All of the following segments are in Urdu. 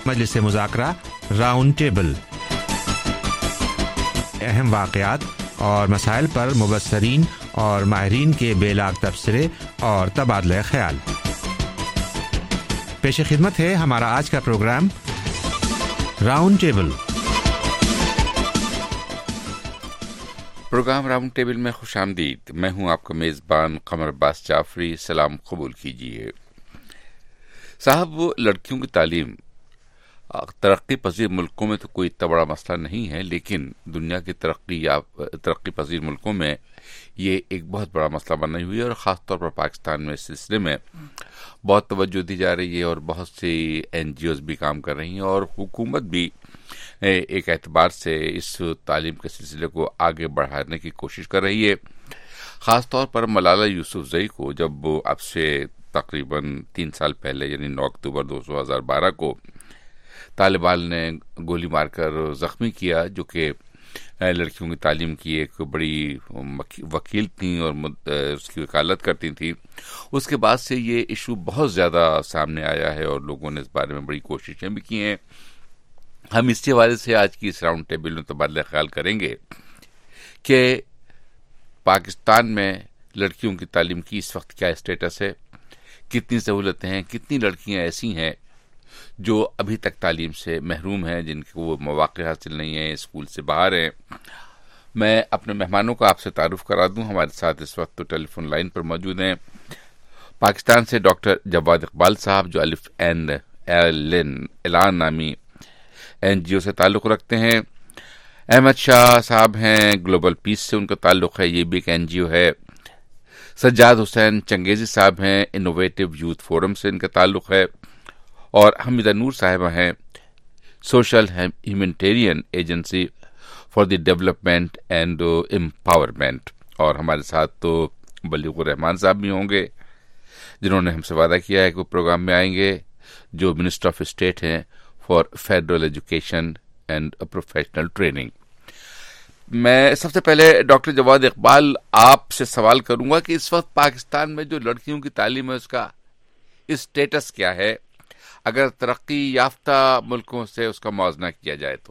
مجلس مذاکرہ راؤنڈ ٹیبل، اہم واقعات اور مسائل پر مبصرین اور ماہرین کے بے لاگ تبصرے اور تبادلہ خیال۔ پیش خدمت ہے ہمارا آج کا program round table. Program round table میں خوش آمدید۔ میں ہوں آپ کا میزبان قمر عباس جعفری۔ سلام قبول کیجیے۔ صاحب، لڑکیوں کی تعلیم ترقی پذیر ملکوں میں تو کوئی اتنا بڑا مسئلہ نہیں ہے، لیکن دنیا کی ترقی پذیر ملکوں میں یہ ایک بہت بڑا مسئلہ بنا ہوئی ہے، اور خاص طور پر پاکستان میں اس سلسلے میں بہت توجہ دی جا رہی ہے، اور بہت سی NGOs بھی کام کر رہی ہیں، اور حکومت بھی ایک اعتبار سے اس تعلیم کے سلسلے کو آگے بڑھانے کی کوشش کر رہی ہے۔ خاص طور پر ملالہ یوسفزئی کو جب اب سے تقریباً 3 سال پہلے یعنی 9 اکتوبر 2012 کو طالبان نے گولی مار کر زخمی کیا، جو کہ لڑکیوں کی تعلیم کی ایک بڑی وکیل تھیں اور اس کی وکالت کرتی تھیں، اس کے بعد سے یہ ایشو بہت زیادہ سامنے آیا ہے، اور لوگوں نے اس بارے میں بڑی کوششیں بھی کی ہیں۔ ہم اس حوالے سے آج کی اس راؤنڈ ٹیبل میں تبادلہ خیال کریں گے کہ پاکستان میں لڑکیوں کی تعلیم کی اس وقت کیا اسٹیٹس ہے، کتنی سہولتیں ہیں، کتنی لڑکیاں ایسی ہیں جو ابھی تک تعلیم سے محروم ہیں، جن کو وہ مواقع حاصل نہیں ہیں، اسکول سے باہر ہیں۔ میں اپنے مہمانوں کا آپ سے تعارف کرا دوں۔ ہمارے ساتھ اس وقت تو ٹیلی فون لائن پر موجود ہیں پاکستان سے ڈاکٹر جواد اقبال صاحب، جو الف اینڈ اعلان نامی NGO سے تعلق رکھتے ہیں۔ احمد شاہ صاحب ہیں، گلوبل پیس سے ان کا تعلق ہے، یہ بھی ایک NGO ہے۔ سجاد حسین چنگیزی صاحب ہیں، انوویٹو یوتھ فورم سے ان کا تعلق ہے، اور حمیدہ نور صاحبہ ہیں، social humanitarian agency for the development and empowerment. اور ہمارے ساتھ تو بلیغ الرحمان صاحب بھی ہوں گے، جنہوں نے ہم سے وعدہ کیا ہے کہ وہ پروگرام میں آئیں گے، جو منسٹر آف اسٹیٹ ہیں for federal education and professional training. میں سب سے پہلے ڈاکٹر جواد اقبال آپ سے سوال کروں گا کہ اس وقت پاکستان میں جو لڑکیوں کی تعلیم ہے اس کا اسٹیٹس کیا ہے، اگر ترقی یافتہ ملکوں سے اس کا موازنہ کیا جائے تو؟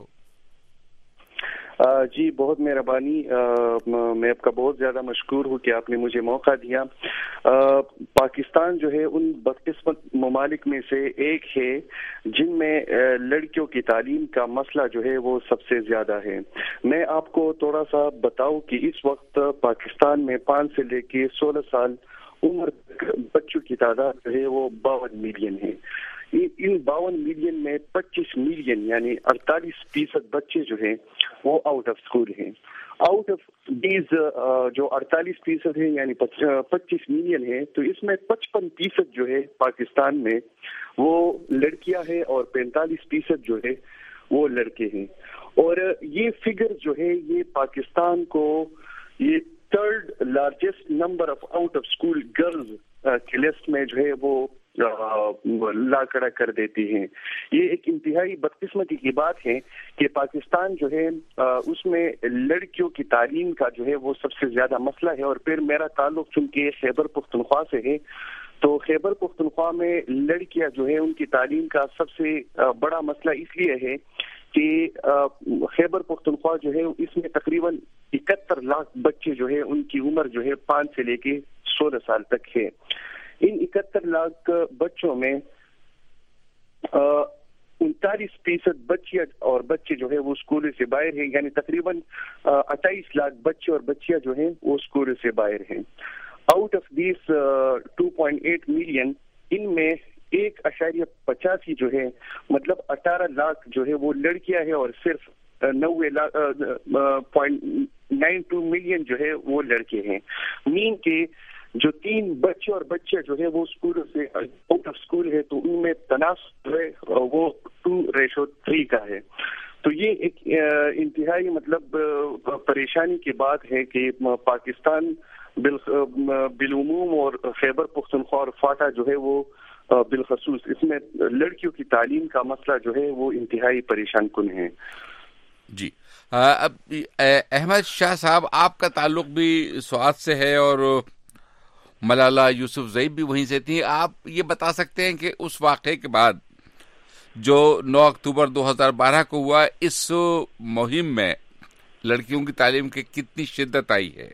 جی بہت مہربانی، میں آپ کا بہت زیادہ مشکور ہوں کہ آپ نے مجھے موقع دیا۔ پاکستان جو ہے ان بدقسمت ممالک میں سے ایک ہے جن میں لڑکیوں کی تعلیم کا مسئلہ جو ہے وہ سب سے زیادہ ہے۔ میں آپ کو تھوڑا سا بتاؤں کہ اس وقت پاکستان میں 5 سے لے کے 16 سال عمر تک بچوں کی تعداد جو ہے وہ 52 ملین ہے۔ ان 52 ملین میں 25 ملین یعنی 48% بچے جو ہیں وہ آؤٹ آف اسکول ہیں۔ آؤٹ آف دیز جو 48% ہیں یعنی 25 ملین ہیں، تو اس میں 55% جو ہے پاکستان میں وہ لڑکیاں ہیں، اور 45% جو ہے وہ لڑکے ہیں۔ اور یہ فگر جو ہے یہ پاکستان کو یہ 3rd largest number of out of school girls کی لسٹ میں جو ہے وہ لا کھڑا کر دیتی ہیں۔ یہ ایک انتہائی بدقسمتی کی بات ہے کہ پاکستان جو ہے اس میں لڑکیوں کی تعلیم کا جو ہے وہ سب سے زیادہ مسئلہ ہے۔ اور پھر میرا تعلق چونکہ خیبر پختونخوا سے ہے، تو خیبر پختونخوا میں لڑکیاں جو ہے ان کی تعلیم کا سب سے بڑا مسئلہ اس لیے ہے کہ خیبر پختونخوا جو ہے اس میں تقریباً 71 لاکھ بچے جو ہے ان کی عمر جو ہے 5 سے لے کے 16 سال تک ہے۔ ان 71 لاکھ بچوں میں 39% بچیاں اور بچے جو ہے وہ اسکولوں سے باہر ہیں، یعنی تقریباً 28 لاکھ بچے اور بچیاں جو ہیں وہ اسکولوں سے باہر ہیں۔ آؤٹ آف دیس 2.8 ملین، ان میں 1.85 جو ہے مطلب 18 لاکھ جو ہے وہ لڑکیاں ہیں، اور صرف 90.92 ملین جو ہے وہ لڑکے ہیں۔ مین کے جو 3 بچے اور بچے جو ہے وہ اسکولوں سے آؤٹ آف اسکول ہے، تو ان میں تناسب ہے وہ 2:3 کا ہے۔ تو یہ ایک انتہائی مطلب پریشانی کی بات ہے کہ پاکستان بالعموم اور خیبر پختونخوا اور فاٹا جو ہے وہ بالخصوص اس میں لڑکیوں کی تعلیم کا مسئلہ جو ہے وہ انتہائی پریشان کن ہے۔ جی اب احمد شاہ صاحب، آپ کا تعلق بھی سوات سے ہے اور ملالہ یوسفزئی بھی وہیں سے تھی۔ آپ یہ بتا سکتے ہیں کہ اس واقعے کے بعد جو 9 اکتوبر 2012 کو ہوا، اس مہم میں لڑکیوں کی تعلیم کی کتنی شدت آئی ہے؟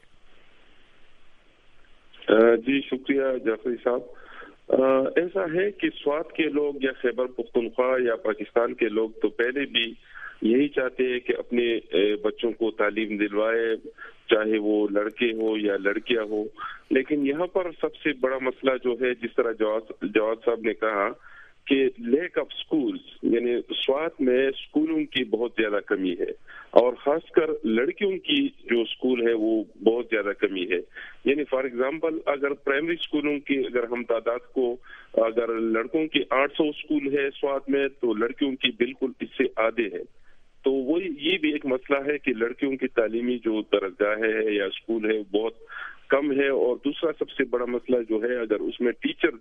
جی شکریہ جعفری صاحب. ایسا ہے کہ سوات کے لوگ یا خیبر پختونخوا یا پاکستان کے لوگ تو پہلے بھی یہی چاہتے ہیں کہ اپنے بچوں کو تعلیم دلوائے، چاہے وہ لڑکے ہو یا لڑکیاں ہو. لیکن یہاں پر سب سے بڑا مسئلہ جو ہے، جس طرح جواد صاحب نے کہا کہ لیک آف سکولز، یعنی سوات میں سکولوں کی بہت زیادہ کمی ہے، اور خاص کر لڑکیوں کی جو سکول ہے وہ بہت زیادہ کمی ہے. یعنی فار ایگزامپل اگر پرائمری سکولوں کی اگر ہم تعداد کو، اگر لڑکوں کی 800 سکول ہے سوات میں تو لڑکیوں کی بالکل اس سے آدھے ہے. تو وہ یہ بھی ایک مسئلہ ہے کہ لڑکیوں کی تعلیمی جو درسگاہ ہے یا اسکول ہے بہت کم ہے. اور دوسرا سب سے بڑا مسئلہ جو ہے، اگر اس میں ٹیچر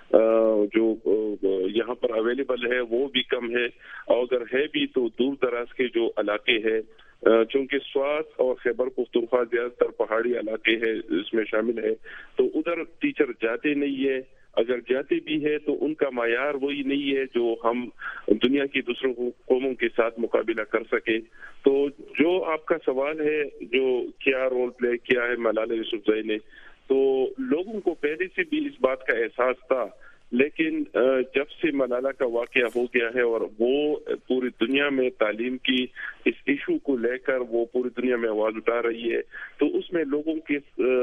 جو یہاں پر اویلیبل ہے وہ بھی کم ہے، اور اگر ہے بھی تو دور دراز کے جو علاقے ہیں، چونکہ سوات اور خیبر پختونخوا زیادہ تر پہاڑی علاقے ہیں اس میں شامل ہے، تو ادھر ٹیچر جاتے نہیں ہے. اگر جاتے بھی ہے تو ان کا معیار وہی نہیں ہے جو ہم دنیا کی دوسروں قوموں کے ساتھ مقابلہ کر سکے. تو جو آپ کا سوال ہے، جو کیا رول پلے کیا ہے ملالہ یوسفزئی نے، تو لوگوں کو پہلے سے بھی اس بات کا احساس تھا، لیکن جب سے ملالہ کا واقعہ ہو گیا ہے اور وہ پوری دنیا میں تعلیم کی اس ایشو کو لے کر وہ پوری دنیا میں آواز اٹھا رہی ہے، تو اس میں لوگوں کے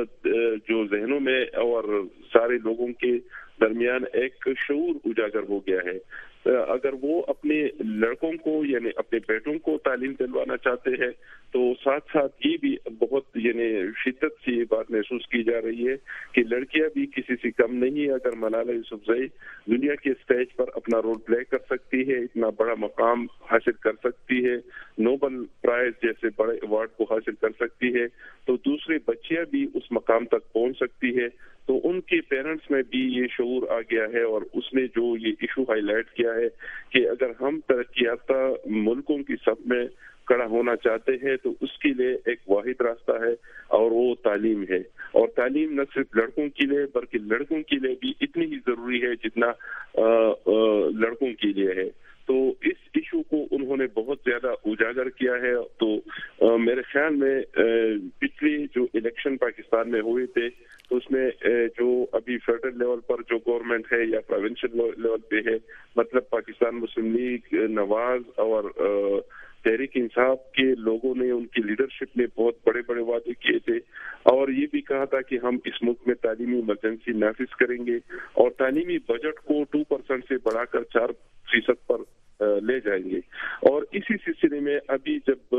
جو ذہنوں میں اور سارے لوگوں کے درمیان ایک شعور اجاگر ہو گیا ہے. اگر وہ اپنے لڑکوں کو یعنی اپنے بیٹوں کو تعلیم دلوانا چاہتے ہیں تو ساتھ ساتھ یہ بھی بہت یعنی شدت سے یہ بات محسوس کی جا رہی ہے کہ لڑکیاں بھی کسی سے کم نہیں. اگر ملالہ یوسفزئی دنیا کے اسٹیج پر اپنا رول پلے کر سکتی ہے، اتنا بڑا مقام حاصل کر سکتی ہے، نوبل پرائز جیسے بڑے ایوارڈ کو حاصل کر سکتی ہے، تو دوسرے بچیاں بھی اس مقام تک پہنچ سکتی ہے. تو ان کے پیرنٹس میں بھی یہ شعور آ گیا ہے، اور اس نے جو یہ ایشو ہائی لائٹ کیا ہے کہ اگر ہم ترقی یافتہ ملکوں کی صف میں کھڑا ہونا چاہتے ہیں تو اس کے لیے ایک واحد راستہ ہے اور وہ تعلیم ہے. اور تعلیم نہ صرف لڑکوں کے لیے بلکہ لڑکوں کے لیے بھی اتنی ہی ضروری ہے جتنا لڑکوں کے لیے ہے. تو اس ایشو کو انہوں نے بہت زیادہ اجاگر کیا ہے. تو میرے خیال میں پچھلے جو الیکشن پاکستان میں ہوئے تھے تو اس میں جو ابھی فیڈرل لیول پر جو گورنمنٹ ہے یا پروونشل لیول پہ ہے، مطلب پاکستان مسلم لیگ، نواز اور تحریک انصاف کے لوگوں نے، ان کی لیڈرشپ نے بہت بڑے بڑے وعدے کیے تھے، اور یہ بھی کہا تھا کہ ہم اس ملک میں تعلیمی ایمرجنسی نافذ کریں گے اور تعلیمی بجٹ کو 2% سے بڑھا کر 4% پر لے جائیں گے. اور اسی سلسلے میں ابھی جب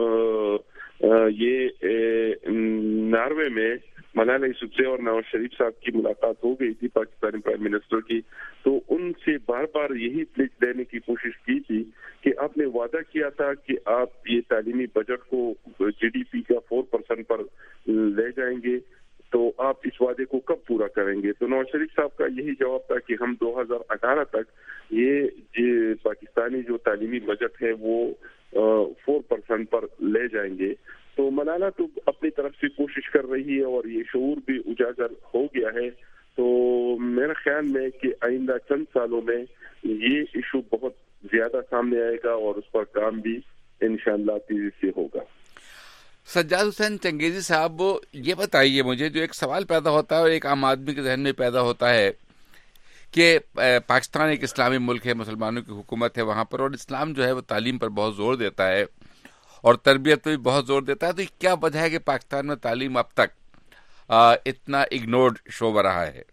یہ ناروے میں ملالہ یوسفزئی اور نواز شریف صاحب کی ملاقات ہو گئی تھی پاکستانی پرائم منسٹر کی، تو ان سے بار بار یہی پلیج دینے کی کوشش کی تھی کہ آپ نے وعدہ کیا تھا کہ آپ یہ تعلیمی بجٹ کو GDP کا 4% پر لے جائیں گے، تو آپ اس وعدے کو کب پورا کریں گے؟ تو نواز شریف صاحب کا یہی جواب تھا کہ ہم 2018 تک یہ پاکستانی جو تعلیمی بجٹ ہے وہ 4% پر لے جائیں گے. تو ملالہ تو اپنی طرف سے کوشش کر رہی ہے اور یہ شعور بھی اجاگر ہو گیا ہے. تو میرے خیال میں کہ آئندہ چند سالوں میں یہ ایشو بہت زیادہ سامنے آئے گا اور اس پر کام بھی انشاءاللہ تیزی سے ہوگا. سجاد حسین چنگیزی صاحب، یہ بتائیے مجھے، جو ایک سوال پیدا ہوتا ہے اور ایک عام آدمی کے ذہن میں پیدا ہوتا ہے کہ پاکستان ایک اسلامی ملک ہے، مسلمانوں کی حکومت ہے وہاں پر، اور اسلام جو ہے وہ تعلیم پر بہت زور دیتا ہے اور تربیت پہ بھی بہت زور دیتا ہے، تو کیا وجہ ہے کہ پاکستان میں تعلیم اب تک اتنا اگنورڈ شعبہ رہا ہے؟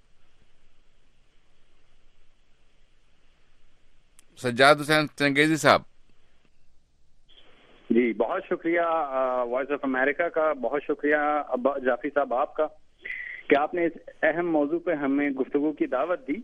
سجاد حسین چنگیزی صاحب. جی بہت شکریہ وائس آف امریکہ کا، بہت شکریہ جعفری صاحب آپ کا کہ آپ نے اس اہم موضوع پہ ہمیں گفتگو کی دعوت دی.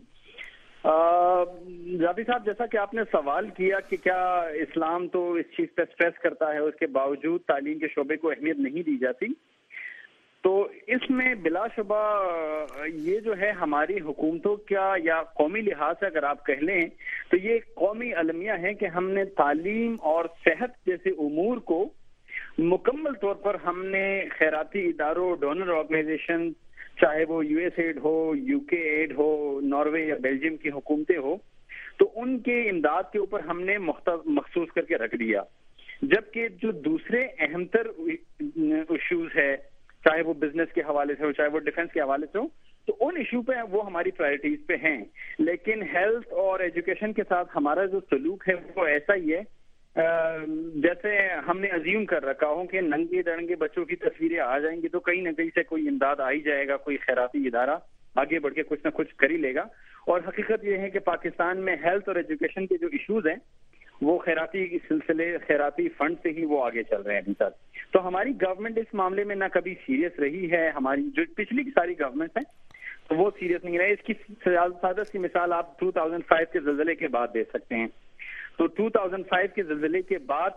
جعفری صاحب، جیسا کہ آپ نے سوال کیا کہ کیا اسلام تو اس چیز پہ اسٹریس کرتا ہے، اس کے باوجود تعلیم کے شعبے کو اہمیت نہیں دی جاتی، تو اس میں بلا شبہ یہ جو ہے ہماری حکومتوں کا یا قومی لحاظ سے اگر آپ کہہ لیں تو یہ قومی المیہ ہے کہ ہم نے تعلیم اور صحت جیسے امور کو مکمل طور پر ہم نے خیراتی اداروں، ڈونر آرگنائزیشن، چاہے وہ US ایڈ ہو، UK ایڈ ہو، ناروے یا بیلجیم کی حکومتیں ہو، تو ان کے امداد کے اوپر ہم نے مخصوص کر کے رکھ دیا. جبکہ جو دوسرے اہم تر ایشوز ہے, چاہے وہ بزنس کے حوالے سے ہو, چاہے وہ ڈیفنس کے حوالے سے ہو, تو ان ایشو پہ وہ ہماری پرائرٹیز پہ ہیں. لیکن ہیلتھ اور ایجوکیشن کے ساتھ ہمارا جو سلوک ہے وہ ایسا ہی ہے جیسے ہم نے ازیوم کر رکھا ہو کہ ننگے دڑنگے بچوں کی تصویریں آ جائیں گی تو کہیں نہ کہیں سے کوئی امداد آ ہی جائے گا, کوئی خیراتی ادارہ آگے بڑھ کے کچھ نہ کچھ کر ہی لے گا. اور حقیقت یہ ہے کہ پاکستان میں ہیلتھ اور ایجوکیشن کے جو ایشوز ہیں وہ خیراتی سلسلے, خیراتی فنڈ سے ہی وہ آگے چل رہے ہیں ابھی تک. تو ہماری گورنمنٹ اس معاملے میں نہ کبھی سیریس رہی ہے. ہماری جو پچھلی کی ساری گورنمنٹس ہیں وہ سیریس نہیں رہے. اس کی سادہ سی مثال آپ 2005 کے زلزلے کے بعد دے سکتے ہیں. تو 2005 کے زلزلے کے بعد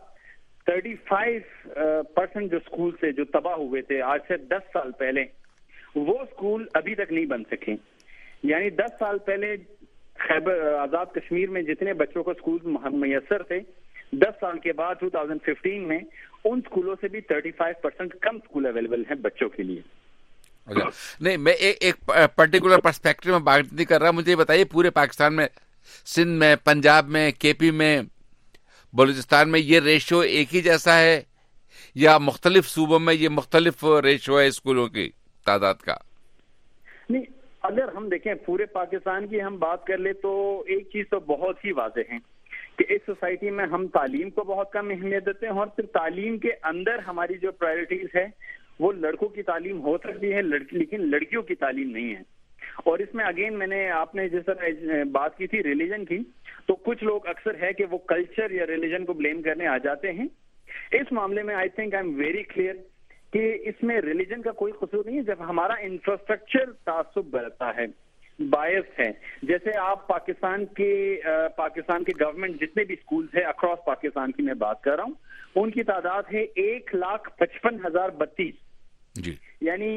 35% جو اسکول سے جو تباہ ہوئے تھے آج سے 10 سال پہلے, وہ اسکول ابھی تک نہیں بن سکے. یعنی 10 سال پہلے خیبر آزاد کشمیر میں جتنے بچوں کو اسکول میسر تھے, 10 سال کے بعد 2015 میں ان اسکولوں سے بھی 35% کم اسکول اویلیبل ہیں بچوں کے لیے. نہیں, میں ایک پرٹیکولر پرسپیکٹو میں بات نہیں کر رہا. مجھے بتائیے پورے پاکستان میں, سندھ میں, پنجاب میں, کے پی میں, بلوچستان میں یہ ریشو ایک ہی جیسا ہے یا مختلف صوبوں میں یہ مختلف ریشو ہے اسکولوں کی تعداد کا؟ نہیں, اگر ہم دیکھیں پورے پاکستان کی ہم بات کر لیں تو ایک چیز تو بہت ہی واضح ہے کہ اس سوسائٹی میں ہم تعلیم کو بہت کم اہمیت دیتے ہیں, اور صرف تعلیم کے اندر ہماری جو پرائرٹیز ہے وہ لڑکوں کی تعلیم ہو سکتی ہے لیکن لڑکیوں کی تعلیم نہیں ہے. اور اس میں اگین میں نے, آپ نے جس طرح بات کی تھی ریلیجن کی, تو کچھ لوگ اکثر ہے کہ وہ کلچر یا ریلیجن کو بلیم کرنے آ جاتے ہیں. اس معاملے میں I think I am very clear کہ اس میں ریلیجن کا کوئی قصور نہیں ہے. جب ہمارا انفراسٹرکچر تعصب برتتا ہے, بائس ہے, جیسے آپ پاکستان کے گورنمنٹ جتنے بھی سکولز ہیں اکراس پاکستان کی میں بات کر رہا ہوں, ان کی تعداد ہے 1,55,032. جی, یعنی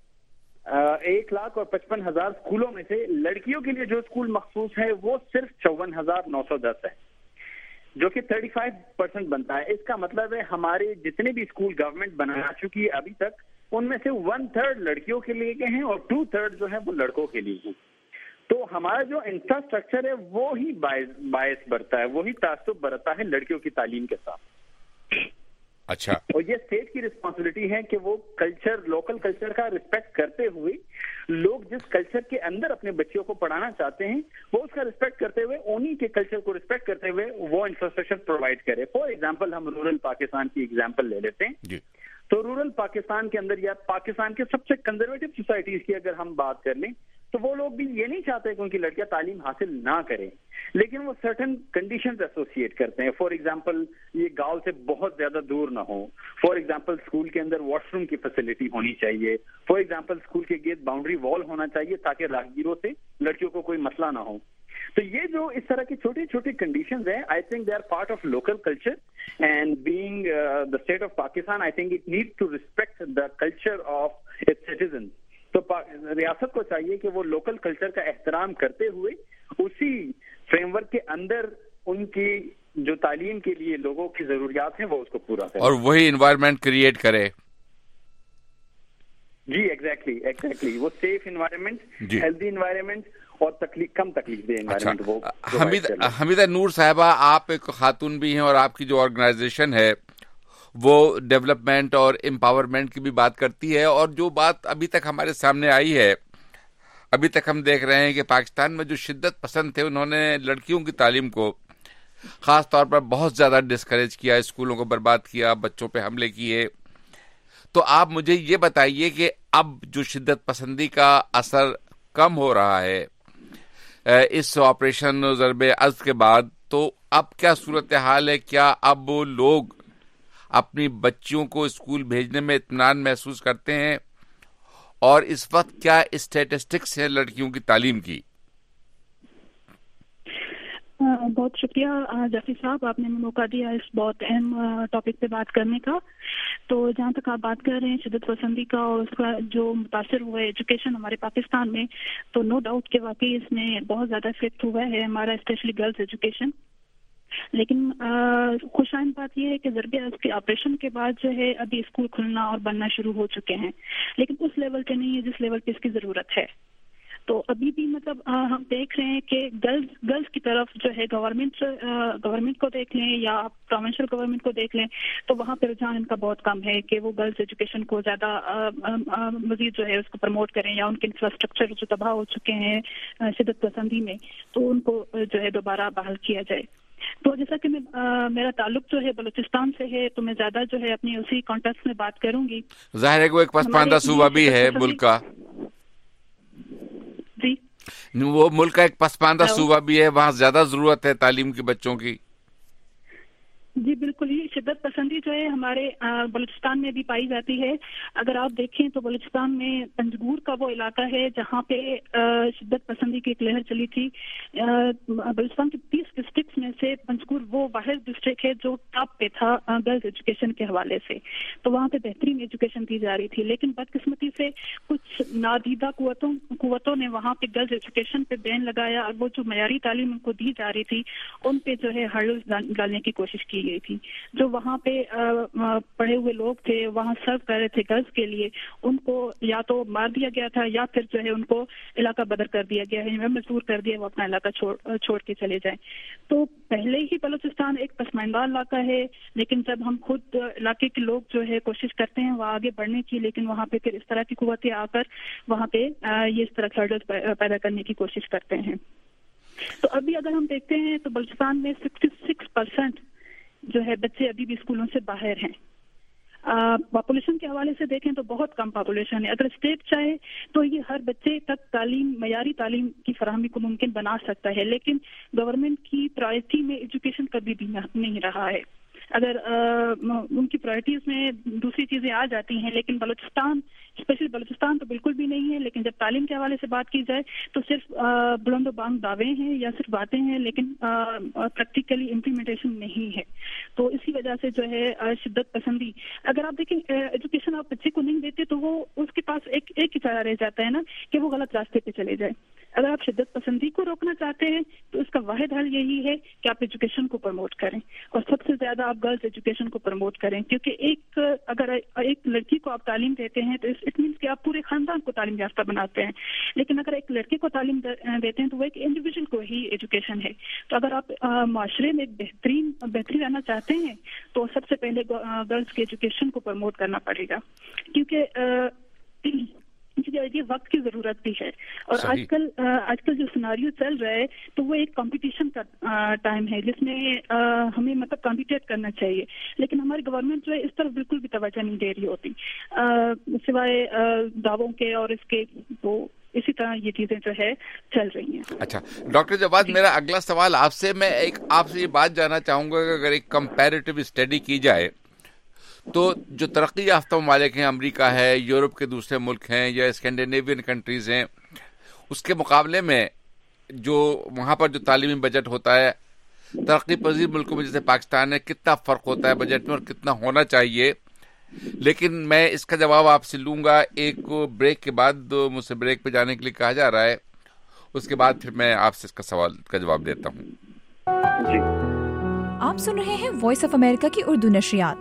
1,55,000 اسکولوں میں سے لڑکیوں کے لیے جو اسکول مخصوص ہے وہ صرف 54,910 ہے, جو کہ 35% بنتا ہے. اس کا مطلب ہے ہمارے جتنے بھی اسکول گورنمنٹ بنا چکی ہے ابھی تک, ان میں سے 1/3 لڑکیوں کے لیے کے ہیں اور 2/3 جو ہے وہ لڑکوں کے لیے ہیں. تو ہمارا جو انفراسٹرکچر ہے وہی باعث برتا ہے, وہی تعصب برتا ہے لڑکیوں کی تعلیم کے ساتھ. اچھا, اور یہ اسٹیٹ کی رسپانسبلٹی ہے کہ وہ کلچر, لوکل کلچر کا رسپیکٹ کرتے ہوئے, لوگ جس کلچر کے اندر اپنے بچوں کو پڑھانا چاہتے ہیں وہ اس کا رسپیکٹ کرتے ہوئے, انہی کے کلچر کو رسپیکٹ کرتے ہوئے وہ انفراسٹرکچر پرووائڈ کرے. فار ایگزامپل ہم رورل پاکستان کی ایگزامپل لے لیتے ہیں. تو رورل پاکستان کے اندر یا پاکستان کے سب سے کنزرویٹو سوسائٹیز کی اگر ہم بات کر لیں تو وہ لوگ بھی یہ نہیں چاہتے کہ ان کی لڑکیاں تعلیم حاصل نہ کریں, لیکن وہ سرٹن کنڈیشنز ایسوسیٹ کرتے ہیں. فار ایگزامپل یہ گاؤں سے بہت زیادہ دور نہ ہو. فار ایگزامپل اسکول کے اندر واش روم کی فیسلٹی ہونی چاہیے. فار ایگزامپل اسکول کے گیٹ باؤنڈری وال ہونا چاہیے تاکہ راہگیروں سے لڑکیوں کو کوئی مسئلہ نہ ہو. تو یہ جو اس طرح کی چھوٹی چھوٹی کنڈیشنز ہیں, I think they are part of local culture, and being the state of Pakistan I think it need to respect the culture of its citizen. تو ریاست کو چاہیے کہ وہ لوکل کلچر کا احترام کرتے ہوئے اسی فریم ورک کے اندر ان کی جو تعلیم کے لیے لوگوں کی ضروریات ہیں وہ اس کو پورا کرے, اور وہی انوائرمنٹ کریٹ کرے. جی ایگزیکٹلی وہ سیف انوائرمنٹ, ہیلدی انوائرمنٹ اور کم تکلیف دہ انوائرمنٹ. حمیدہ نور صاحبہ, آپ ایک خاتون بھی ہیں اور آپ کی جو آرگنائزیشن ہے وہ ڈیولپمنٹ اور امپاورمنٹ کی بھی بات کرتی ہے. اور جو بات ابھی تک ہمارے سامنے آئی ہے, ابھی تک ہم دیکھ رہے ہیں کہ پاکستان میں جو شدت پسند تھے انہوں نے لڑکیوں کی تعلیم کو خاص طور پر بہت زیادہ ڈسکریج کیا, اسکولوں کو برباد کیا, بچوں پہ حملے کیے. تو آپ مجھے یہ بتائیے کہ اب جو شدت پسندی کا اثر کم ہو رہا ہے اس آپریشن ضرب ازد کے بعد, تو اب کیا صورتحال ہے؟ کیا اب لوگ اپنی بچیوں کو اسکول بھیجنے میں اطمینان محسوس کرتے ہیں؟ اور اس وقت کیا اسٹیٹسٹکس ہیں لڑکیوں کی تعلیم کی؟ بہت شکریہ جعفری صاحب, آپ نے موقع دیا اس بہت اہم ٹاپک پہ بات کرنے کا. تو جہاں تک آپ بات کر رہے ہیں شدت پسندی کا اور اس کا جو متاثر ہوا ہے ایجوکیشن ہمارے پاکستان میں, تو نو ڈاؤٹ کہ واقعی اس میں بہت زیادہ افیکٹ ہوا ہے ہمارا اسپیشلی گرلز ایجوکیشن. لیکن خوش آئند بات یہ ہے کہ ضرب ازد کے آپریشن کے بعد جو ہے ابھی اسکول کھلنا اور بننا شروع ہو چکے ہیں, لیکن اس لیول پہ نہیں ہے جس لیول پہ اس کی ضرورت ہے. تو ابھی بھی مطلب ہم دیکھ رہے ہیں کہ گرلز کی طرف جو ہے گورنمنٹ کو دیکھ لیں یا پروونشل گورنمنٹ کو دیکھ لیں تو وہاں پہ رجحان ان کا بہت کم ہے کہ وہ گرلز ایجوکیشن کو زیادہ مزید جو ہے اس کو پروموٹ کریں یا ان کے انفراسٹرکچر جو تباہ ہو چکے ہیں شدت پسندی میں تو ان کو جو ہے دوبارہ بحال کیا جائے. تو جیسا کہ میرا تعلق جو ہے بلوچستان سے ہے تو میں زیادہ جو ہے اپنی اسی کانٹیکس میں بات کروں گی. ظاہر ہے کہ وہ ایک پسماندہ صوبہ بھی ہے ملک کا. جی وہ ملک کا ایک پسماندہ صوبہ بھی ہے, وہاں زیادہ ضرورت ہے تعلیم کے بچوں کی. جی بالکل ہی شدت پسندی جو ہے ہمارے بلوچستان میں بھی پائی جاتی ہے. اگر آپ دیکھیں تو بلوچستان میں پنجگور کا وہ علاقہ ہے جہاں پہ شدت پسندی کی ایک لہر چلی تھی. بلوچستان کے 30 ڈسٹرکٹس میں سے پنجگور وہ واحد ڈسٹرکٹ ہے جو ٹاپ پہ تھا گرلز ایجوکیشن کے حوالے سے. تو وہاں پہ بہترین ایجوکیشن دی جا رہی تھی, لیکن بدقسمتی سے کچھ نادیدہ قوتوں نے وہاں پہ گرلز ایجوکیشن پہ بین لگایا اور وہ جو معیاری تعلیم ان کو دی جا رہی تھی ان پہ جو ہے ہرڈل ڈالنے کی کوشش کی گئی تھی. جو وہاں پہ پڑھے ہوئے لوگ تھے وہاں سرو کر رہے تھے گرلز کے لیے, ان کو یا تو مار دیا گیا تھا یا پھر جو ہے ان کو علاقہ بدر کر دیا گیا ہے, مجبور کر دیا وہ اپنا علاقہ چھوڑ کے چلے جائیں. تو پہلے ہی بلوچستان ایک پسماندہ علاقہ ہے, لیکن جب ہم خود علاقے کے لوگ جو ہے کوشش کرتے ہیں وہاں آگے بڑھنے کی, لیکن وہاں پہ پھر اس طرح کی قوتیں آ کر وہاں پہ یہ اس طرح ہرڈلز پیدا کرنے کی کوشش کرتے ہیں. تو ابھی اگر ہم دیکھتے ہیں تو بلوچستان میں 66% جو ہے بچے ابھی بھی اسکولوں سے باہر ہیں. پاپولیشن کے حوالے سے دیکھیں تو بہت کم پاپولیشن ہے. اگر اسٹیٹ چاہے تو یہ ہر بچے تک معیاری تعلیم کی فراہمی کو ممکن بنا سکتا ہے, لیکن گورنمنٹ کی پرائرٹی میں ایجوکیشن کبھی بھی نہیں رہا ہے. اگر ان کی پرائرٹیز میں دوسری چیزیں آ جاتی ہیں, لیکن بلوچستان اسپیشلی بلوچستان تو بالکل بھی نہیں ہے. لیکن جب تعلیم کے حوالے سے بات کی جائے تو صرف بلند و بانگ دعوے ہیں یا صرف باتیں ہیں, لیکن پریکٹیکلی امپلیمنٹیشن نہیں ہے. تو اسی وجہ سے جو ہے شدت پسندی, اگر آپ دیکھیں ایجوکیشن آپ بچے کو نہیں دیتے تو وہ اس کے پاس ایک ہی چارہ رہ جاتا ہے نا کہ وہ غلط راستے پہ چلے جائے. اگر آپ شدت پسندی کو روکنا چاہتے ہیں تو اس کا واحد حل یہی ہے کہ آپ ایجوکیشن کو پروموٹ کریں, اور سب سے زیادہ آپ گرلز ایجوکیشن کو پروموٹ کریں. کیونکہ اگر ایک لڑکی کو آپ تعلیم دیتے ہیں تو اٹ مینس کہ آپ پورے خاندان کو تعلیم یافتہ بناتے ہیں, لیکن اگر ایک لڑکے کو تعلیم دیتے ہیں تو وہ ایک انڈیویجول کو ہی ایجوکیشن ہے. تو اگر آپ معاشرے میں بہتری لانا چاہتے ہیں تو سب سے پہلے گرلز کے ایجوکیشن کو پروموٹ کرنا پڑے گا, کیونکہ یہ وقت کی ضرورت بھی ہے. اور آج کل جو سیناریو چل رہا ہے تو وہ ایک کمپٹیشن کا ٹائم ہے جس میں ہمیں مطلب کمپیٹیٹ کرنا چاہیے, لیکن ہماری گورنمنٹ جو ہے اس طرف بالکل بھی توجہ نہیں دے رہی ہوتی سوائے دعووں کے اور اس کے. تو اسی طرح یہ چیزیں جو ہے چل رہی ہیں. اچھا ڈاکٹر جواد, میرا اگلا سوال آپ سے, میں آپ سے یہ بات جاننا چاہوں گا کہ اگر ایک کمپیریٹیو اسٹڈی کی جائے تو جو ترقی یافتہ ممالک ہیں, امریکہ ہے, یورپ کے دوسرے ملک ہیں یا اسکینڈینیوین کنٹریز ہیں, اس کے مقابلے میں جو وہاں پر جو تعلیمی بجٹ ہوتا ہے ترقی پذیر ملکوں میں جیسے پاکستان ہے, کتنا فرق ہوتا ہے بجٹ میں اور کتنا ہونا چاہیے. لیکن میں اس کا جواب آپ سے لوں گا ایک بریک کے بعد. مجھ سے بریک پہ جانے کے لیے کہا جا رہا ہے, اس کے بعد پھر میں آپ سے اس کا سوال کا جواب دیتا ہوں. جی آپ سن رہے ہیں وائس آف امریکہ کی اردو نشریات.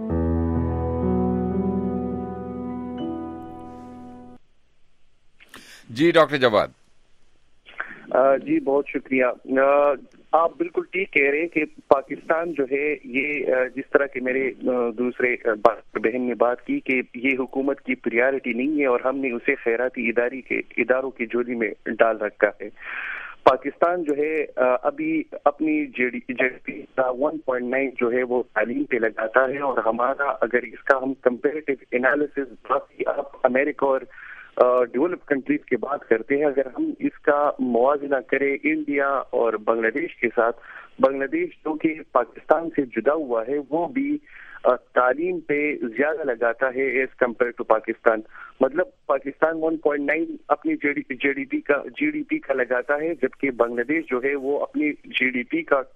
جی ڈاکٹر جواد. جی بہت شکریہ. آپ بالکل ٹھیک کہہ رہے ہیں کہ پاکستان جو ہے یہ جس طرح کے میرے دوسرے بہن نے بات کی کہ یہ حکومت کی پریارٹی نہیں ہے اور ہم نے اسے خیراتی اداروں کی جولی میں ڈال رکھا ہے. پاکستان جو ہے ابھی اپنی جی ڈی پی کا 1.9 جو ہے وہ تعلیم پہ لگاتا ہے, اور ہمارا اگر اس کا ہم کمپیریٹیو انالیسز باقی آپ امریکہ اور ڈیولپ کنٹریز کی بات کرتے ہیں, اگر ہم اس کا موازنہ کریں انڈیا اور بنگلہ دیش کے ساتھ, بنگلہ دیش جو کہ پاکستان سے جدا ہوا ہے وہ بھی تعلیم پہ زیادہ لگاتا ہے ایز کمپیئر ٹو پاکستان. مطلب پاکستان 1.9 اپنی جی ڈی پی کا لگاتا ہے, جبکہ بنگلہ دیش جو ہے وہ اپنی جی ڈی پی کا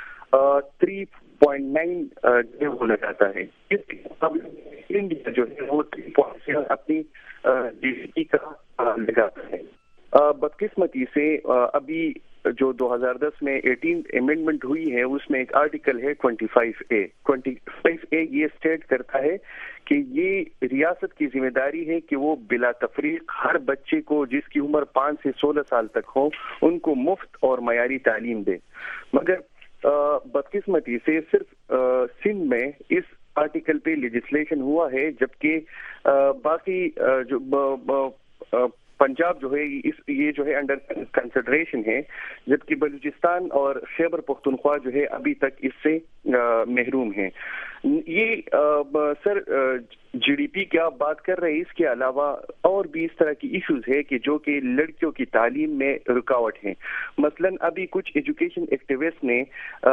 3.9 وہ لگاتا ہے. انڈیا جو ہے وہ 3.7 اپنی جی ڈی پی کا لگاتا ہے. بدقسمتی سے ابھی جو 2010 میں 18 امینڈمنٹ ہوئی ہے اس میں ایک آرٹیکل ہے 25A یہ اسٹیٹ کرتا ہے کہ یہ ریاست کی ذمہ داری ہے کہ وہ بلا تفریق ہر بچے کو جس کی عمر 5 سے 16 سال تک ہو ان کو مفت اور معیاری تعلیم دے. مگر بدقسمتی سے صرف سندھ میں اس آرٹیکل پہ لیجسلیشن ہوا ہے، جبکہ باقی جو پنجاب جو ہے یہ جو ہے انڈر کنسیڈریشن ہے، جبکہ بلوچستان اور خیبر پختونخوا جو ہے ابھی تک اس سے محروم ہیں. یہ سر جی ڈی پی کی آپ بات کر رہے ہیں، اس کے علاوہ اور بھی اس طرح کی ایشوز ہے کہ جو کہ لڑکیوں کی تعلیم میں رکاوٹ ہیں. مثلا ابھی کچھ ایجوکیشن ایکٹیوسٹ نے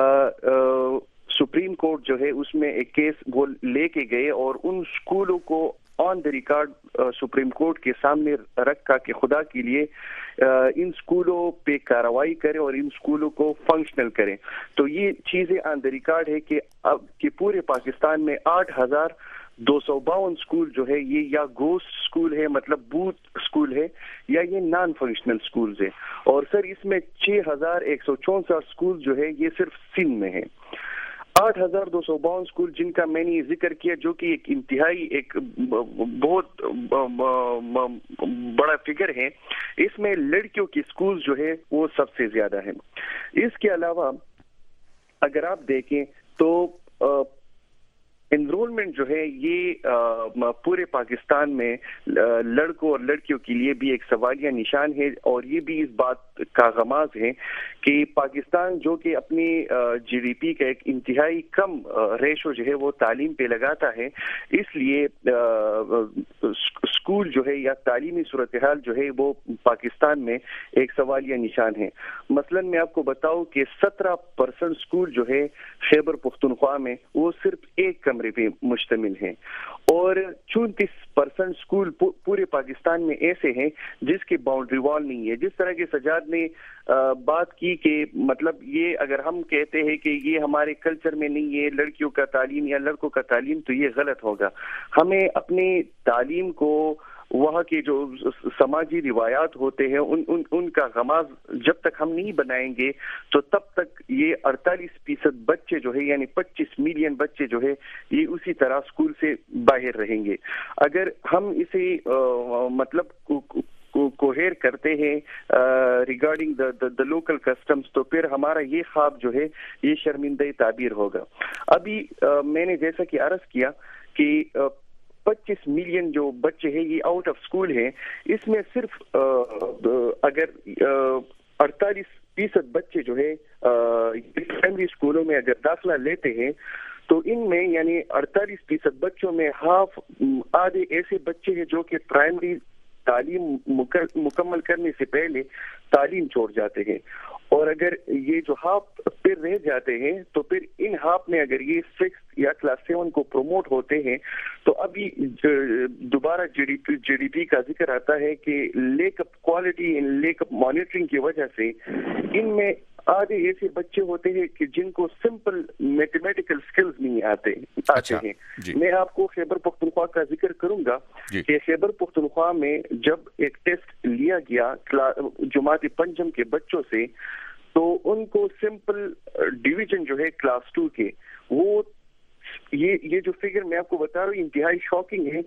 سپریم کورٹ جو ہے اس میں ایک کیس وہ لے کے گئے اور ان اسکولوں کو on the record supreme court کے سامنے رکھا کہ خدا کے لیے ان اسکولوں پہ کارروائی کرے اور ان اسکولوں کو فنکشنل کریں. تو یہ چیزیں آن دا ریکارڈ ہے کہ اب کہ پورے پاکستان میں 8,252 اسکول جو ہے یہ یا گوسٹ اسکول ہے، مطلب بوتھ اسکول ہے، یا یہ نان فنکشنل اسکولز ہے. اور سر اس میں 6,164 اسکول جو ہے یہ صرف سندھ میں ہے. 8,252 اسکول جن کا میں نے ذکر کیا جو کہ ایک انتہائی ایک بہت بڑا فگر ہے، اس میں لڑکیوں کی اسکول جو ہے وہ سب سے زیادہ ہیں. اس کے علاوہ اگر آپ دیکھیں تو انرولمنٹ جو ہے یہ پورے پاکستان میں لڑکوں اور لڑکیوں کے لیے بھی ایک سوالیہ نشان ہے، اور یہ بھی اس بات کا غماز ہے کہ پاکستان جو کہ اپنی جی ڈی پی کا ایک انتہائی کم ریشو جو ہے وہ تعلیم پہ لگاتا ہے، اس لیے اسکول جو ہے یا تعلیمی صورتحال جو ہے وہ پاکستان میں ایک سوالیہ نشان ہے. مثلا میں آپ کو بتاؤں کہ 17% اسکول جو ہے خیبر پختونخوا میں وہ صرف ایک کمرے پہ مشتمل ہیں، اور 34% اسکول پورے پاکستان میں ایسے ہیں جس کے باؤنڈری وال نہیں ہے. جس طرح کے سجاد نے بات کی کہ مطلب یہ اگر ہم کہتے ہیں کہ یہ ہمارے کلچر میں نہیں ہے لڑکیوں کا تعلیم یا لڑکوں کا تعلیم، تو یہ غلط ہوگا. ہمیں اپنی تعلیم کو وہاں کے جو سماجی روایات ہوتے ہیں ان کا غماز جب تک ہم نہیں بنائیں گے تو تب تک یہ 48% بچے جو ہے یعنی 25 ملین بچے جو ہے یہ اسی طرح اسکول سے باہر رہیں گے. اگر ہم اسے مطلب کوہیر کرتے ہیں ریگارڈنگ دا لوکل کسٹمز، تو پھر ہمارا یہ خواب جو ہے یہ شرمندہ تعبیر ہوگا. ابھی میں نے جیسا کہ عرض کیا کہ 25 ملین جو بچے ہیں یہ آؤٹ آف اسکول ہیں، اس میں صرف اگر 48% بچے جو ہے پرائمری اسکولوں میں اگر داخلہ لیتے ہیں تو ان میں یعنی 48% بچوں میں آدھے ایسے بچے ہیں جو کہ پرائمری تعلیم مکمل کرنے سے پہلے تعلیم چھوڑ جاتے ہیں، اور اگر یہ جو ہاف پھر رہ جاتے ہیں تو پھر ان ہاف میں اگر یہ 6 یا کلاس 7 کو پروموٹ ہوتے ہیں تو ابھی دوبارہ جی ڈی پی کا ذکر آتا ہے کہ lack of quality in lack of monitoring کی وجہ سے ان میں آدھے ایسے بچے ہوتے ہیں کہ جن کو سمپل میتھمیٹیکل سکلز نہیں آتے ہیں. میں آپ کو خیبر پختونخوا کا ذکر کروں گا کہ خیبر پختونخوا میں جب ایک ٹیسٹ لیا گیا جماعت پنجم کے بچوں سے تو ان کو سمپل ڈویژن جو ہے کلاس 2 کے وہ یہ جو فگر میں آپ کو بتا رہا ہوں انتہائی شاکنگ ہے.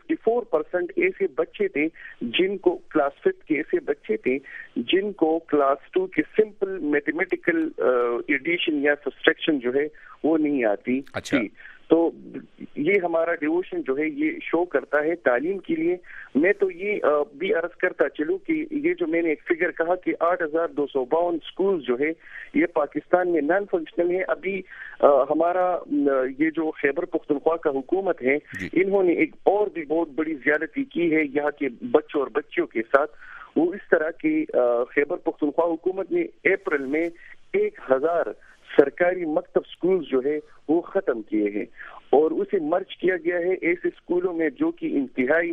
54% ایسے بچے تھے جن کو کلاس 5 کے ایسے بچے تھے جن کو کلاس 2 کے سمپل میتھمیٹیکل ایڈیشن یا سبسٹریکشن جو ہے وہ نہیں آتی. تو یہ ہمارا ڈیووشن جو ہے یہ شو کرتا ہے تعلیم کے لیے. میں تو یہ بھی عرض کرتا چلوں کہ یہ جو میں نے ایک فگر کہا کہ 8,252 اسکول جو ہے یہ پاکستان میں نان فنکشنل ہے. ابھی ہمارا یہ جو خیبر پختونخوا کا حکومت ہے انہوں نے ایک اور بھی بہت بڑی زیادتی کی ہے یہاں کے بچوں اور بچیوں کے ساتھ. وہ اس طرح کی خیبر پختونخوا حکومت نے اپریل میں 1,000 سرکاری مکتب سکولز جو ہے وہ ختم کیے ہیں اور اسے مرج کیا گیا ہے ایسے اسکولوں میں جو کہ انتہائی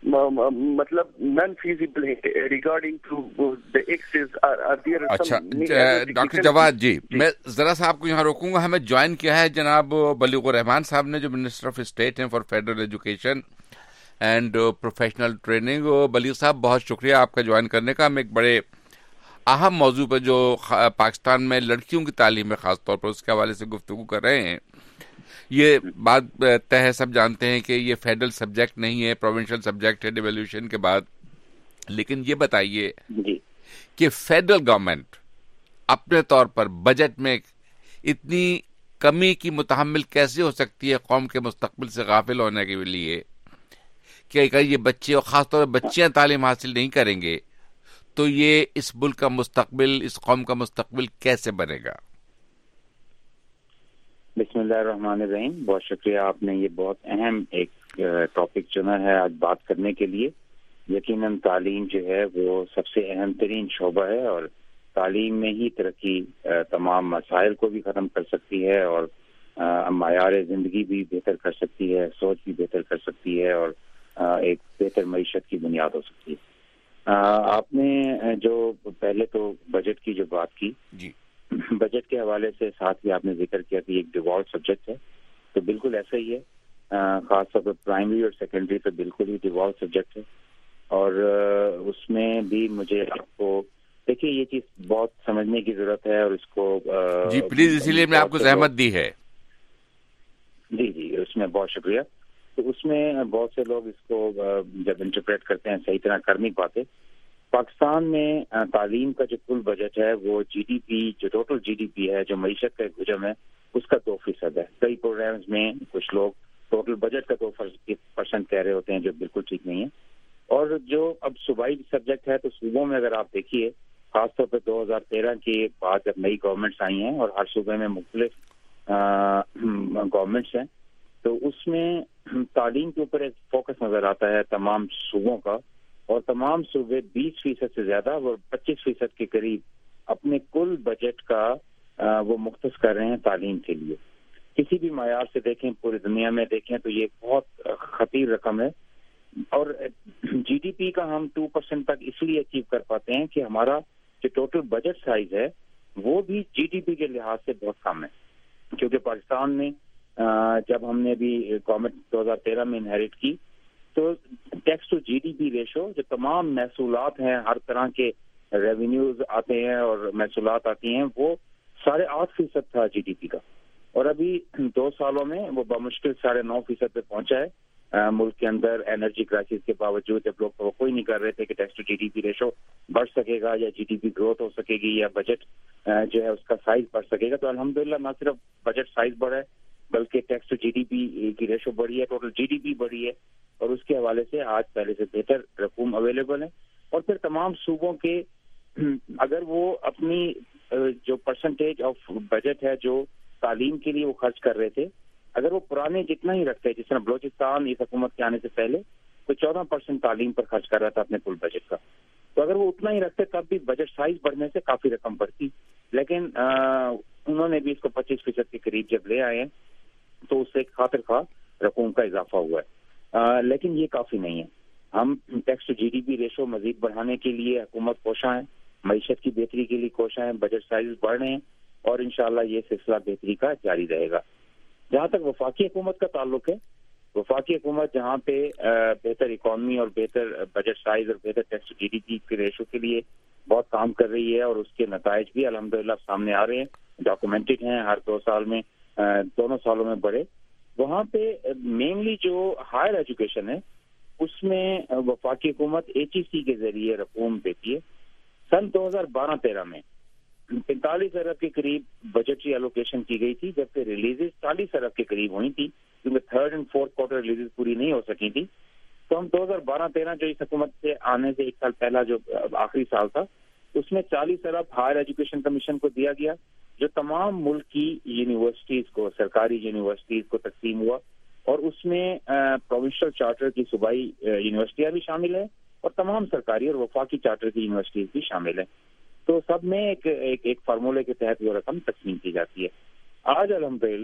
مطلب نان فیزیبل ہے regarding to the access are there. اچھا ڈاکٹر جواد جی میں ذرا سا آپ کو یہاں روکوں گا. ہمیں جوائن کیا ہے جناب بلیغ الرحمان صاحب نے جو منسٹر آف اسٹیٹ ہیں for federal education and professional training. Baligh صاحب بہت شکریہ آپ کا جوائن کرنے کا. ہم ایک بڑے اہم موضوع پہ جو پاکستان میں لڑکیوں کی تعلیم میں خاص طور پر اس کے حوالے سے گفتگو کر رہے ہیں. یہ بات طے ہے، سب جانتے ہیں کہ یہ فیڈرل سبجیکٹ نہیں ہے، پروونشل سبجیکٹ ہے ڈیویلیوشن کے بعد. لیکن یہ بتائیے کہ فیڈرل گورنمنٹ اپنے طور پر بجٹ میں اتنی کمی کی متحمل کیسے ہو سکتی ہے قوم کے مستقبل سے غافل ہونے کے لیے کہ اگر یہ بچے اور خاص طور پر بچیاں تعلیم حاصل نہیں کریں گے تو یہ اس ملک کا مستقبل، اس قوم کا مستقبل کیسے بنے گا؟ بسم اللہ الرحمن الرحیم. بہت شکریہ، آپ نے یہ بہت اہم ایک ٹاپک چنا ہے آج بات کرنے کے لیے. یقیناً تعلیم جو ہے وہ سب سے اہم ترین شعبہ ہے، اور تعلیم میں ہی ترقی تمام مسائل کو بھی ختم کر سکتی ہے، اور معیار زندگی بھی بہتر کر سکتی ہے، سوچ بھی بہتر کر سکتی ہے، اور ایک بہتر معیشت کی بنیاد ہو سکتی ہے. آپ نے جو پہلے تو بجٹ کی جو بات کی، جی بجٹ کے حوالے سے ساتھ بھی آپ نے ذکر کیا کہ ایک ڈیوالٹ سبجیکٹ ہے، تو بالکل ایسا ہی ہے. خاص طور پر پرائمری اور سیکنڈری تو بالکل ہی ڈیوالٹ سبجیکٹ ہے. اور اس میں بھی مجھے آپ کو دیکھیے یہ چیز بہت سمجھنے کی ضرورت ہے، اور اس کو جی پلیز، اسی لیے میں آپ کو زحمت دی ہے. جی اس میں بہت شکریہ. تو اس میں بہت سے لوگ اس کو جب انٹرپریٹ کرتے ہیں صحیح طرح کر نہیں پاتے. پاکستان میں تعلیم کا جو کل بجٹ ہے وہ جی ڈی پی، جو ٹوٹل جی ڈی پی ہے، جو معیشت کا ایک حجم ہے، اس کا 2% ہے. کئی پروگرامز میں کچھ لوگ ٹوٹل بجٹ کا 2% کہہ رہے ہوتے ہیں، جو بالکل ٹھیک نہیں ہے. اور جو اب صوبائی سبجیکٹ ہے، تو صوبوں میں اگر آپ دیکھیے خاص طور پہ 2013 کے بعد جب نئی گورنمنٹس آئی ہیں اور ہر صوبے میں مختلف گورنمنٹس ہیں، تو اس میں تعلیم کے اوپر ایک فوکس نظر آتا ہے تمام صوبوں کا، اور تمام صوبے 20% سے زیادہ اور 25% کے قریب اپنے کل بجٹ کا وہ مختص کر رہے ہیں تعلیم کے لیے. کسی بھی معیار سے دیکھیں، پوری دنیا میں دیکھیں، تو یہ بہت خطیر رقم ہے. اور جی ڈی پی کا ہم 2% تک اس لیے اچیو کر پاتے ہیں کہ ہمارا جو ٹوٹل بجٹ سائز ہے وہ بھی جی ڈی پی کے لحاظ سے بہت کم ہے. کیونکہ پاکستان میں جب ہم نے بھی گورنمنٹ 2013 میں انہیریٹ کی، تو tax to G D P ratio, جو تمام محصولات ہیں، ہر طرح کے ریونیوز آتے ہیں اور محصولات آتی ہیں، وہ 8.5% تھا جی ڈی پی کا. اور ابھی 2 سالوں میں وہ بمشکل 9.5% پہ پہنچا ہے. ملک کے اندر انرجی کرائسس کے باوجود جب لوگ توقع ہی نہیں کر رہے تھے کہ tax to G D P ratio بڑھ سکے گا، یا جی ڈی پی گروتھ ہو سکے گی، یا بجٹ جو ہے اس کا سائز بڑھ سکے گا، تو الحمدللہ نہ صرف بجٹ سائز بڑھا ہے بلکہ tax to G D P کی ریشو بڑھی ہے، ٹوٹل جی ڈی پی بڑھی ہے. اور اس کے حوالے سے آج پہلے سے بہتر رقوم اویلیبل ہے. اور پھر تمام صوبوں کے اگر وہ اپنی جو پرسنٹیج آف بجٹ ہے جو تعلیم کے لیے وہ خرچ کر رہے تھے، اگر وہ پرانے جتنا ہی رکھتے، جس طرح بلوچستان اس حکومت کے آنے سے پہلے تو 14% تعلیم پر خرچ کر رہا تھا اپنے کل بجٹ کا، تو اگر وہ اتنا ہی رکھتے تب بھی بجٹ سائز بڑھنے سے کافی رقم بڑھتی. لیکن انہوں نے بھی اس کو 25% کے قریب جب لے آئے ہیں تو اس سے ایک خاطر خواہ رقوم کا اضافہ ہوا ہے. لیکن یہ کافی نہیں ہے. ہم tax to G D P ratio مزید بڑھانے کے لیے حکومت کوشاں ہے، معیشت کی بہتری کے لیے کوشاں ہیں، بجٹ سائز بڑھ رہے ہیں، اور انشاءاللہ یہ سلسلہ بہتری کا جاری رہے گا. جہاں تک وفاقی حکومت کا تعلق ہے، وفاقی حکومت جہاں پہ بہتر اکانومی اور بہتر بجٹ سائز اور بہتر tax to G D P کے ریشو کے لیے بہت کام کر رہی ہے، اور اس کے نتائج بھی الحمدللہ سامنے آ رہے ہیں، ڈاکومنٹڈ ہیں، ہر 2 سال میں، دونوں سالوں میں بڑھے. وہاں پہ مینلی جو ہائر ایجوکیشن ہے اس میں وفاقی حکومت ایچ ای سی کے ذریعے رقوم دیتی ہے. سن 2012-13 میں 45 ارب کے قریب بجٹری ایلوکیشن کی گئی تھی، جبکہ ریلیزز 40 ارب کے قریب ہوئی تھی، کیونکہ 3rd اور 4th کوارٹر ریلیزز پوری نہیں ہو سکی تھی. تو ہم 2012-13 جو اس حکومت سے آنے سے 1 سال پہلا جو آخری سال تھا، اس میں 40 ارب ہائر ایجوکیشن کمیشن کو دیا گیا، جو تمام ملک کی یونیورسٹیز کو، سرکاری یونیورسٹیز کو تقسیم ہوا. اور اس میں پروونشل چارٹر کی صوبائی یونیورسٹیاں بھی شامل ہیں، اور تمام سرکاری اور وفاقی چارٹر کی یونیورسٹیز بھی شامل ہیں. تو سب میں ایک فارمولے کے تحت وہ رقم تقسیم کی جاتی ہے. آج الحمدللہ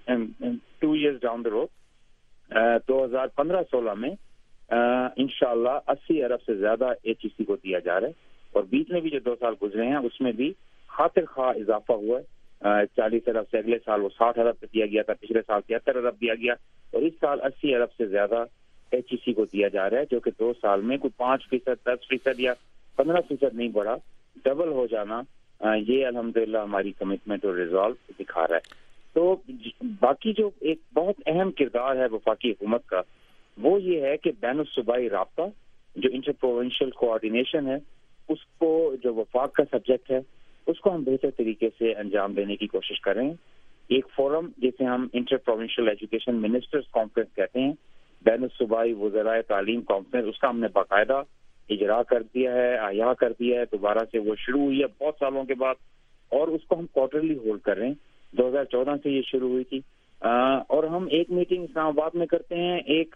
2 years ڈاؤن دا روڈ 2015-16 میں انشاءاللہ 80 ارب سے زیادہ ایچ ای سی کو دیا جا رہا ہے. اور بیچ میں بھی جو 2 سال گزرے ہیں اس میں بھی خاطر خواہ اضافہ ہوا ہے. 40 ارب سے اگلے سال وہ 60 ارب تک دیا گیا تھا، پچھلے سال 73 ارب دیا گیا، اور اس سال 80 ارب سے زیادہ ایچ ای سی کو دیا جا رہا ہے، جو کہ 2 سال میں کوئی 5%، 10% یا 15% نہیں بڑھا، ڈبل ہو جانا یہ الحمدللہ ہماری کمٹمنٹ اور ریزالو دکھا رہا ہے. تو باقی جو ایک بہت اہم کردار ہے وفاقی حکومت کا وہ یہ ہے کہ بین الصوبائی رابطہ جو انٹر پروونشل کوآرڈینیشن ہے اس کو جو وفاق کا سبجیکٹ ہے اس کو ہم بہتر طریقے سے انجام دینے کی کوشش کر رہے ہیں. ایک فورم جسے ہم inter provincial education ministers conference کہتے ہیں, بین الصوبائی وزرائے تعلیم کانفرنس, اس کا ہم نے باقاعدہ اجرا کر دیا ہے, احیا کر دیا ہے. دوبارہ سے وہ شروع ہوئی ہے بہت سالوں کے بعد, اور اس کو ہم کوارٹرلی ہولڈ کر رہے ہیں. 2014 سے یہ شروع ہوئی تھی, اور ہم ایک میٹنگ اسلام آباد میں کرتے ہیں, ایک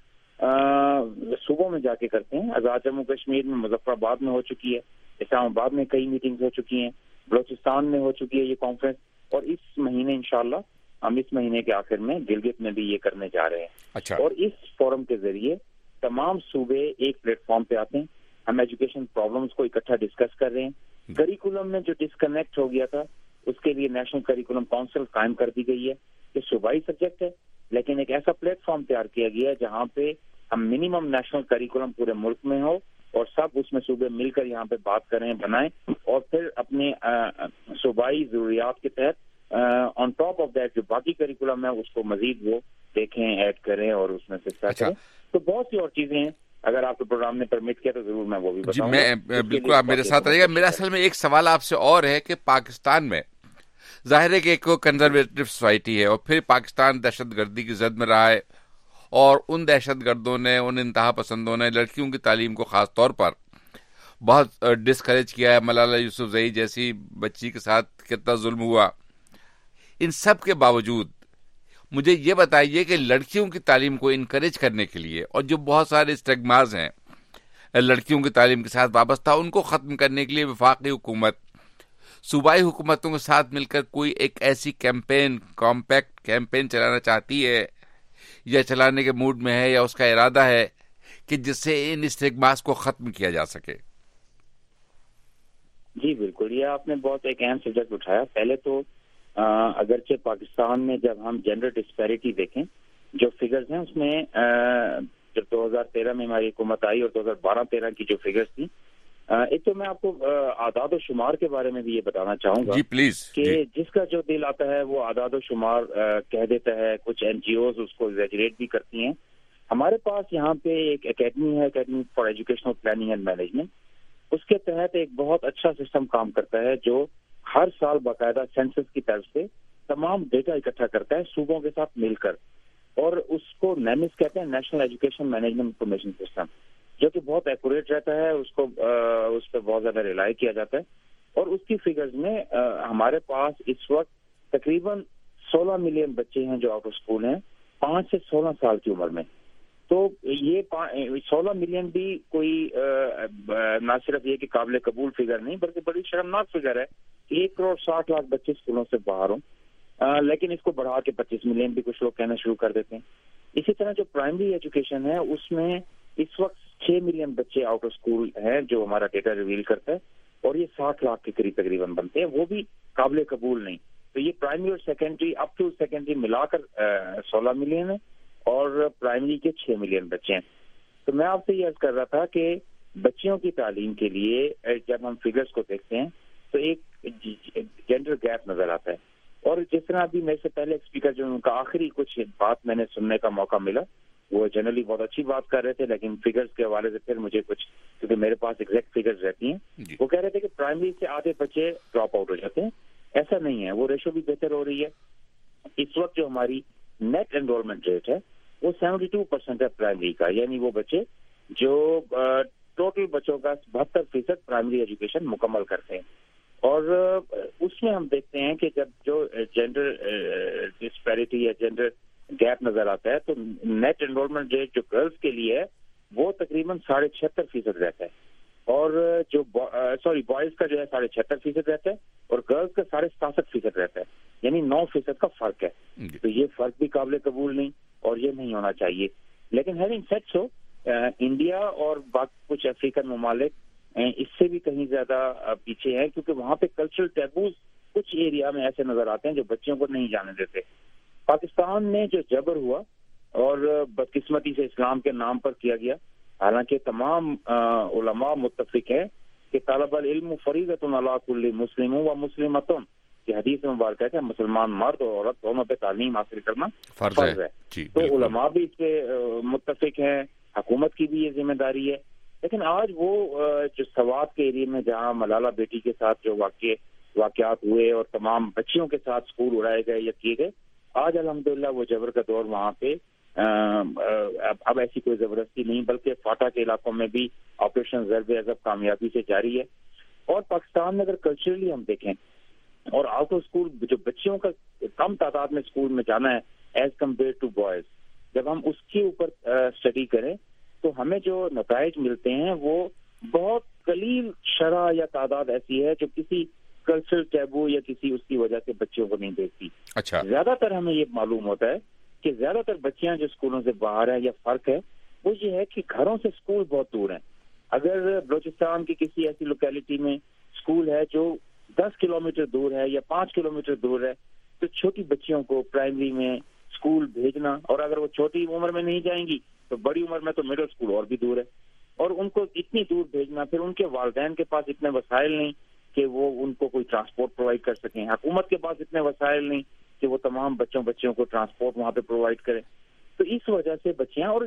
صوبوں میں جا کے کرتے ہیں. آزاد جموں کشمیر میں مظفر آباد میں ہو چکی ہے, اسلام آباد میں کئی میٹنگز ہو چکی ہیں, بلوچستان میں ہو چکی ہے یہ کانفرنس, اور اس مہینے انشاءاللہ ہم اس مہینے کے آخر میں گلگت میں بھی یہ کرنے جا رہے ہیں. اچھا. اور اس فورم کے ذریعے تمام صوبے ایک پلیٹ فارم پہ آتے ہیں. ہم ایجوکیشن پرابلمس کو اکٹھا ڈسکس کر رہے ہیں. کریکولم میں جو ڈسکنیکٹ ہو گیا تھا اس کے لیے نیشنل کریکولم کونسل قائم کر دی گئی ہے. یہ صوبائی سبجیکٹ ہے لیکن ایک ایسا پلیٹ فارم تیار کیا گیا ہے جہاں پہ ہم منیمم نیشنل کریکولم پورے ملک میں ہو اور سب اس میں صوبے مل کر یہاں پہ بات کریں, بنائیں, اور پھر اپنے صوبائی ضروریات کے تحت آن ٹاپ آف دیٹ جو باقی کریکولم ہے اس کو مزید وہ دیکھیں, ایڈ کریں اور اس میں سے کریں. تو بہت سی اور چیزیں ہیں, اگر آپ کے پروگرام نے پرمٹ کیا تو ضرور میں وہ بھی بتاؤں گا. میں بالکل آپ میرے ساتھ رہیے گا. میرا اصل میں ایک سوال آپ سے اور ہے کہ پاکستان میں ظاہر ہے کہ ایک کنزرویٹو سوسائٹی ہے, اور پھر پاکستان دہشت گردی کی زد میں رہا ہے, اور ان دہشت گردوں نے, ان انتہا پسندوں نے لڑکیوں کی تعلیم کو خاص طور پر بہت ڈسکریج کیا ہے. ملالہ یوسفزئی جیسی بچی کے ساتھ کتنا ظلم ہوا. ان سب کے باوجود مجھے یہ بتائیے کہ لڑکیوں کی تعلیم کو انکریج کرنے کے لیے, اور جو بہت سارے اسٹگماز ہیں لڑکیوں کی تعلیم کے ساتھ وابستہ, ان کو ختم کرنے کے لیے وفاقی حکومت صوبائی حکومتوں کے ساتھ مل کر کوئی ایک ایسی کمپیکٹ کیمپین چلانا چاہتی ہے, یا چلانے کے موڈ میں ہے, یا اس کا ارادہ ہے کہ جس سے ان اسٹگماز کو ختم کیا جا سکے. جی بالکل, یہ آپ نے بہت ایک اہم سبجیکٹ اٹھایا. پہلے تو اگرچہ پاکستان میں جب ہم جینڈر ڈسپیرٹی دیکھیں, جو فگرز ہیں اس میں جب 2013 میں ہماری حکومت آئی اور 2012-13 کی جو فگرز تھیں, ایک تو میں آپ کو اعداد و شمار کے بارے میں بھی یہ بتانا چاہوں گا. جی پلیز. کہ جس کا جو دل آتا ہے وہ اعداد و شمار کہہ دیتا ہے, کچھ این جی اوز اس کو ایگزیجریٹ بھی کرتی ہیں. ہمارے پاس یہاں پہ ایک اکیڈمی ہے, academy for educational planning and management. اس کے تحت ایک بہت اچھا سسٹم کام کرتا ہے جو ہر سال باقاعدہ سینسس کی طرف سے تمام ڈیٹا اکٹھا کرتا ہے صوبوں کے ساتھ مل کر, اور اس کو نیمس کہتے ہیں, national education management information system, جو کہ بہت ایکوریٹ رہتا ہے. اس پہ بہت زیادہ ریلائی کیا جاتا ہے. اور اس کی فگرز میں ہمارے پاس اس وقت تقریباً 16 ملین بچے ہیں جو آؤٹ آف اسکول ہیں 5 سے 16 سال کی عمر میں. تو یہ 16 ملین بھی کوئی نہ صرف یہ کہ قابل قبول فگر نہیں بلکہ بڑی شرمناک فگر ہے کہ 1.60 کروڑ بچے اسکولوں سے باہر ہوں, لیکن اس کو بڑھا کے 25 ملین بھی کچھ لوگ کہنا شروع کر دیتے ہیں. اسی طرح جو پرائمری ایجوکیشن ہے اس میں اس وقت 6 ملین بچے آؤٹ آف اسکول ہیں جو ہمارا ڈیٹا ریویل کرتا ہے, اور یہ 60 لاکھ کے قریب تقریباً بنتے ہیں, وہ بھی قابل قبول نہیں. تو یہ پرائمری اور سیکنڈری اپ ٹو سیکنڈری ملا کر 16 ملین ہے, اور پرائمری کے 6 ملین بچے ہیں. تو میں آپ سے یہ عرض کر رہا تھا کہ بچیوں کی تعلیم کے لیے جب ہم فگرز کو دیکھتے ہیں تو ایک جینڈر گیپ نظر آتا ہے. اور جس طرح ابھی میرے سے پہلے ایک اسپیکر جو ان کا آخری کچھ بات میں نے سننے کا موقع ملا, وہ جنرلی بہت اچھی بات کر رہے تھے, لیکن فگرز کے حوالے سے پھر مجھے کچھ, کیونکہ میرے پاس ایگزیکٹ فگرز رہتی ہیں, وہ کہہ رہے تھے کہ پرائمری سے آدھے بچے ڈراپ آؤٹ ہو جاتے ہیں. ایسا نہیں ہے, وہ ریشو بھی بہتر ہو رہی ہے. اس وقت جو ہماری نیٹ انرولمنٹ ریٹ ہے وہ 72% ہے پرائمری کا, یعنی وہ بچے جو ٹوٹل بچوں کا 72% پرائمری ایجوکیشن مکمل کرتے ہیں. اور اس میں ہم دیکھتے ہیں کہ جب جو جینڈر ڈسپیرٹی یا جینڈر گیپ نظر آتا ہے تو نیٹ انرولمنٹ ریٹ جو گرلز کے لیے ہے وہ تقریباً 76.5% رہتا ہے, اور جو بوائز کا جو ہے 76.5% رہتا ہے, اور گرلز کا 67.5% رہتا ہے, یعنی 9% کا فرق ہے. تو یہ فرق بھی قابل قبول نہیں, اور یہ نہیں ہونا چاہیے. لیکن ہیونگ سیڈ سو, انڈیا اور باقی کچھ افریقن ممالک اس سے بھی کہیں زیادہ پیچھے ہیں, کیونکہ وہاں پہ کلچرل ٹیبوز کچھ ایریا میں ایسے نظر آتے ہیں جو بچوں کو نہیں جانے دیتے. پاکستان میں جو جبر ہوا اور بدقسمتی سے اسلام کے نام پر کیا گیا, حالانکہ تمام علماء متفق ہیں کہ طالب العلم فریضۃ علی کل مسلم و مسلمۃ، کہ حدیث میں مبارکہ ہے کہ مسلمان مرد اور عورت دونوں پہ تعلیم حاصل کرنا فرض ہے. تو علماء بھی اس پہ متفق ہیں، حکومت کی بھی یہ ذمہ داری ہے. لیکن آج وہ جو سوات کے ایریے میں جہاں ملالہ بیٹی کے ساتھ جو واقعات ہوئے اور تمام بچیوں کے ساتھ اسکول اڑائے گئے یا کیے گئے، آج الحمدللہ وہ جبر کا دور وہاں پہ اب ایسی کوئی زبردستی نہیں، بلکہ فاٹا کے علاقوں میں بھی آپریشن ضرب عضب کامیابی سے جاری ہے. اور پاکستان میں اگر کلچرلی ہم دیکھیں اور آؤٹ آف اسکول جو بچیوں کا کم تعداد میں اسکول میں جانا ہے ایز کمپیئر ٹو بوائز، جب ہم اس کے اوپر اسٹڈی کریں تو ہمیں جو نتائج ملتے ہیں وہ بہت قلیل شرح یا تعداد ایسی ہے جو کسی کلچرل ٹیبو یا کسی اس کی وجہ سے بچوں کو نہیں دیکھتی. اچھا، زیادہ تر ہمیں یہ معلوم ہوتا ہے کہ زیادہ تر بچیاں جو اسکولوں سے باہر ہیں، یا فرق ہے وہ یہ ہے کہ گھروں سے اسکول بہت دور ہیں. اگر بلوچستان کی کسی ایسی لوکیلٹی میں اسکول ہے جو 10 کلومیٹر دور ہے یا 5 کلومیٹر دور ہے، تو چھوٹی بچیوں کو پرائمری میں اسکول بھیجنا، اور اگر وہ چھوٹی عمر میں نہیں جائیں گی تو بڑی عمر میں تو مڈل اسکول اور بھی دور ہے، اور ان کو اتنی دور بھیجنا، پھر ان کے والدین کے پاس اتنے وسائل نہیں کہ وہ ان کو کوئی ٹرانسپورٹ پرووائڈ کر سکیں، حکومت کے پاس اتنے وسائل نہیں کہ وہ تمام بچوں کو ٹرانسپورٹ وہاں پہ پرووائڈ کرے. تو اس وجہ سے بچیاں اور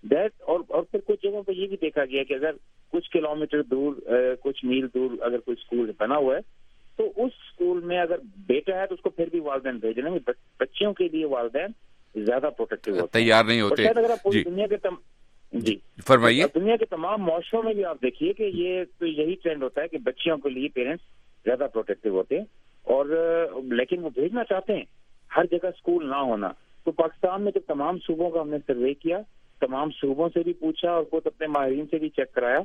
پھر کچھ جگہوں پہ یہ بھی دیکھا گیا کہ اگر کچھ کلومیٹر دور کچھ میل دور اگر کوئی اسکول بنا ہوا ہے تو اس اسکول میں اگر بیٹا ہے تو اس کو پھر بھی والدین بھیج رہے ہیں. بچیوں کے لیے والدین زیادہ پروٹیکٹیو ہوتے ہیں، تیار نہیں ہوتے. اگر آپ پوری دنیا کے فرمائیے، دنیا کے تمام معاشروں میں بھی آپ دیکھیے کہ یہ تو یہی ٹرینڈ ہوتا ہے کہ بچیوں کے لیے پیرنٹس زیادہ پروٹیکٹیو ہوتے ہیں، اور لیکن وہ بھیجنا چاہتے ہیں، ہر جگہ اسکول نہ ہونا. تو پاکستان میں جب تمام صوبوں کا ہم نے سروے کیا، تمام صوبوں سے بھی پوچھا اور خود اپنے ماہرین سے بھی چیک کرایا،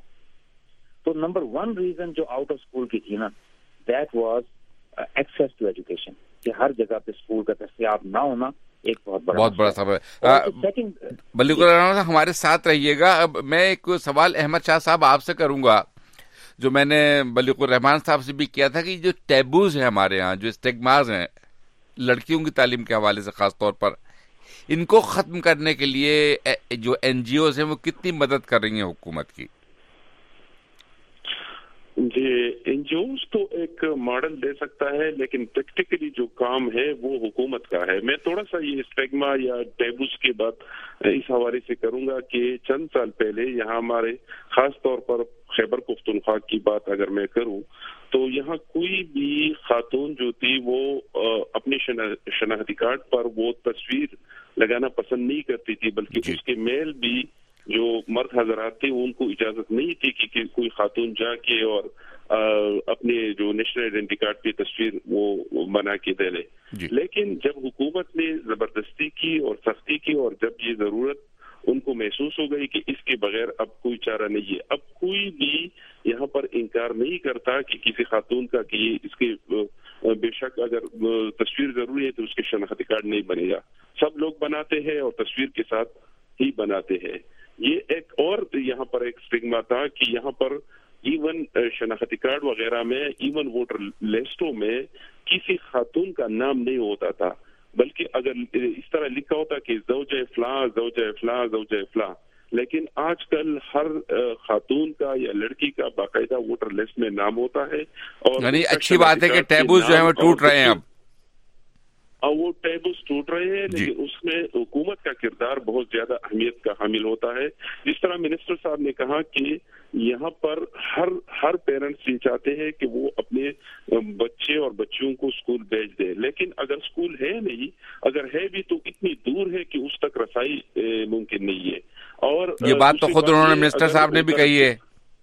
تو نمبر 1 ریزن جو آؤٹ آف اسکول کی تھی نا، that was access to education, کہ ہر جگہ پہ اسکول کا دستیاب نہ ہونا ایک بہت بڑا سبب ہے. بلیغ الرحمان صاحب ہمارے ساتھ رہیے گا. اب میں ایک سوال احمد شاہ صاحب آپ سے کروں گا، جو میں نے بلیغ الرحمان صاحب سے بھی کیا تھا، کہ جو ٹیبوز ہیں ہمارے ہاں، جو اسٹیگماز ہیں لڑکیوں کی تعلیم کے حوالے سے خاص طور پر، ان کو ختم کرنے کے لیے جو این جی اوز ہیں وہ کتنی مدد کر رہی ہیں حکومت کی؟ جی، این جی اوز تو ایک ماڈل دے سکتا ہے، لیکن پریکٹیکلی جو کام ہے وہ حکومت کا ہے. میں تھوڑا سا یہ اسٹیگما یا ٹیبوز کی بات اس حوالے سے کروں گا کہ چند سال پہلے یہاں ہمارے خاص طور پر خیبر پختونخوا کی بات اگر میں کروں تو یہاں کوئی بھی خاتون جو تھی وہ اپنے شناختی کارڈ پر وہ تصویر لگانا پسند نہیں کرتی تھی، بلکہ اس کے میل بھی جو مرد حضرات تھے ان کو اجازت نہیں تھی کہ کوئی خاتون جا کے اور اپنے جو نیشنل آئیڈینٹی کارڈ کی تصویر وہ بنا کے دے لے. لیکن جب حکومت نے زبردستی کی اور سختی کی، اور جب یہ ضرورت ان کو محسوس ہو گئی کہ اس کے بغیر اب کوئی چارہ نہیں ہے، اب کوئی بھی یہاں پر انکار نہیں کرتا کہ کسی خاتون کا کہ اس کے بے شک اگر تصویر ضروری ہے تو اس کے شناختی کارڈ نہیں بنے گا. سب لوگ بناتے ہیں اور تصویر کے ساتھ ہی بناتے ہیں. یہ ایک اور یہاں پر ایک اسٹگما تھا کہ یہاں پر ایون شناختی کارڈ وغیرہ میں، ایون ووٹر لسٹوں میں کسی خاتون کا نام نہیں ہوتا تھا، بلکہ اگر اس طرح لکھا ہوتا کہ زوجہ فلاں زوجہ فلاں زوجہ فلاں. لیکن آج کل ہر خاتون کا یا لڑکی کا باقاعدہ ووٹر لسٹ میں نام ہوتا ہے، اور یعنی اچھی بات ہے کہ ٹیبوز جو ہیں وہ ٹوٹ رہے ہیں. اب وہ ٹیبوز ٹوٹ رہے ہیں، لیکن اس میں حکومت کا کردار بہت زیادہ اہمیت کا حامل ہوتا ہے. جس طرح منسٹر صاحب نے کہا کہ یہاں پر ہر پیرنٹس یہ چاہتے ہیں کہ وہ اپنے بچے اور بچیوں کو اسکول بھیج دے، لیکن اگر اسکول ہے نہیں، اگر ہے بھی تو اتنی دور ہے کہ اس تک رسائی ممکن نہیں ہے. اور یہ بات تو خود انہوں نے منسٹر صاحب نے بھی کہی ہے.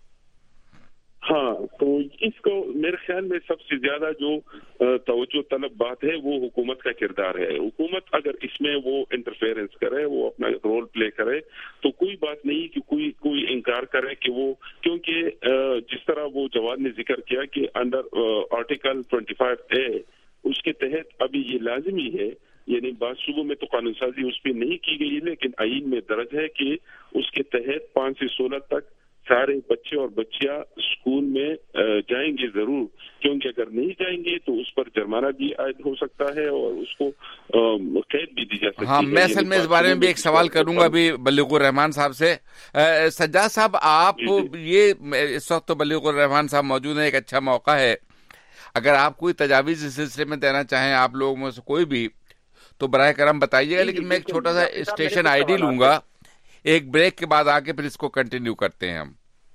ہاں، تو اس کو میرے خیال میں سب سے زیادہ جو توجہ طلب بات ہے وہ حکومت کا کردار ہے. حکومت اگر اس میں وہ انٹرفیئرنس کرے، وہ اپنا رول پلے کرے، تو کوئی بات نہیں کہ کوئی انکار کرے کہ وہ، کیونکہ جس طرح وہ جواد نے ذکر کیا کہ انڈر آرٹیکل 25A اس کے تحت ابھی یہ لازمی ہے، یعنی بعض صوبوں میں تو قانون سازی اس پہ نہیں کی گئی، لیکن آئین میں درج ہے کہ اس کے تحت 5 سے 16 تک سارے بچے اور بچیاں اسکول میں جائیں گے ضرور، کیونکہ اگر نہیں جائیں گے تو اس پر جرمانہ بھی عائد ہو سکتا ہے اور اس کو قید بھی دی جا سکتی ہے. ہاں، میں اصل میں اس بارے میں بھی ایک سوال کروں گا ابھی بلیغ الرحمان صاحب سے. سجاد صاحب، آپ یہ اس وقت تو بلیغ الرحمان صاحب موجود ہیں، ایک اچھا موقع ہے، اگر آپ کوئی تجاویز اس سلسلے میں دینا چاہیں آپ لوگوں میں سے کوئی بھی تو براہ کرم بتائیے گا. لیکن میں ایک چھوٹا سا اسٹیشن آئی ڈی لوں گا، ایک بریک کے بعد آ کے پھر اس کو کنٹینیو کرتے ہیں ہم.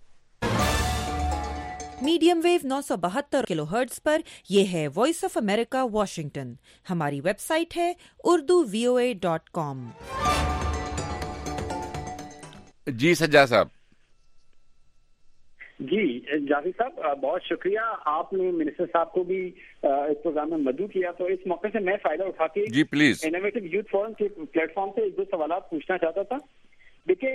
میڈیم ویو 972 کلو ہرٹز پر یہ ہے وائس آف امریکہ واشنگٹن. ہماری ویب سائٹ ہے urduvoa.com. جی سجاد صاحب. جی جاوید صاحب، بہت شکریہ، آپ نے منسٹر صاحب کو بھی اس پروگرام میں مدعو کیا، تو اس موقع سے میں فائدہ اٹھا کے جی پلیز انوویٹو یوتھ فورم کے پلیٹ فارم سے ایک دو سوالات پوچھنا چاہتا تھا. دیکھیے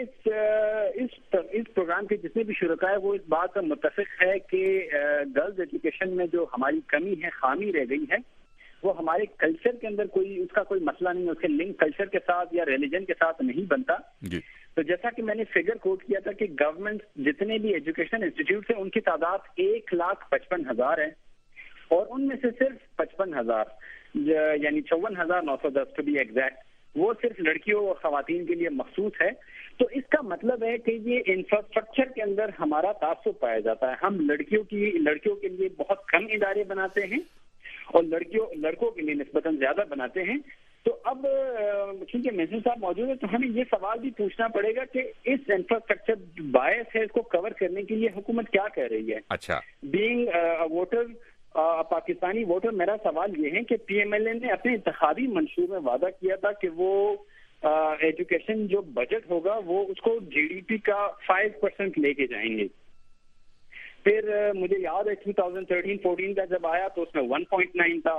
اس پروگرام کے جتنے بھی شرکاء ہیں وہ اس بات پر متفق ہے کہ گرلز ایجوکیشن میں جو ہماری کمی ہے، خامی رہ گئی ہے، وہ ہمارے کلچر کے اندر اس کا کوئی مسئلہ نہیں ہے، اس کے لنک کلچر کے ساتھ یا ریلیجن کے ساتھ نہیں بنتا. جی. تو جیسا کہ میں نے فگر کوٹ کیا تھا کہ گورنمنٹ جتنے بھی ایجوکیشن انسٹیٹیوٹ ہیں ان کی تعداد 1,55,000 ہے، اور ان میں سے صرف 55,000 یعنی 54,910 ٹو بی ایگزیکٹ وہ صرف لڑکیوں اور خواتین کے لیے مخصوص ہے. تو اس کا مطلب ہے کہ یہ انفراسٹرکچر کے اندر ہمارا تعصب پایا جاتا ہے. ہم لڑکیوں کے لیے بہت کم ادارے بناتے ہیں اور لڑکوں کے لیے نسبتاً زیادہ بناتے ہیں. تو اب چونکہ منسٹر صاحب موجود ہے تو ہمیں یہ سوال بھی پوچھنا پڑے گا کہ اس انفراسٹرکچر باعث ہے، اس کو کور کرنے کے لیے حکومت کیا کہہ رہی ہے. اچھا، بینگ ووٹر پاکستانی ووٹر، میرا سوال یہ ہے کہ پی ایم ایل اے نے اپنے انتخابی منشور میں وعدہ کیا تھا کہ وہ ایجوکیشن جو بجٹ ہوگا وہ اس کو جی ڈی پی کا 5% لے کے جائیں گے. پھر مجھے یاد ہے 2013-14 کا جب آیا تو اس میں 1.9 تھا.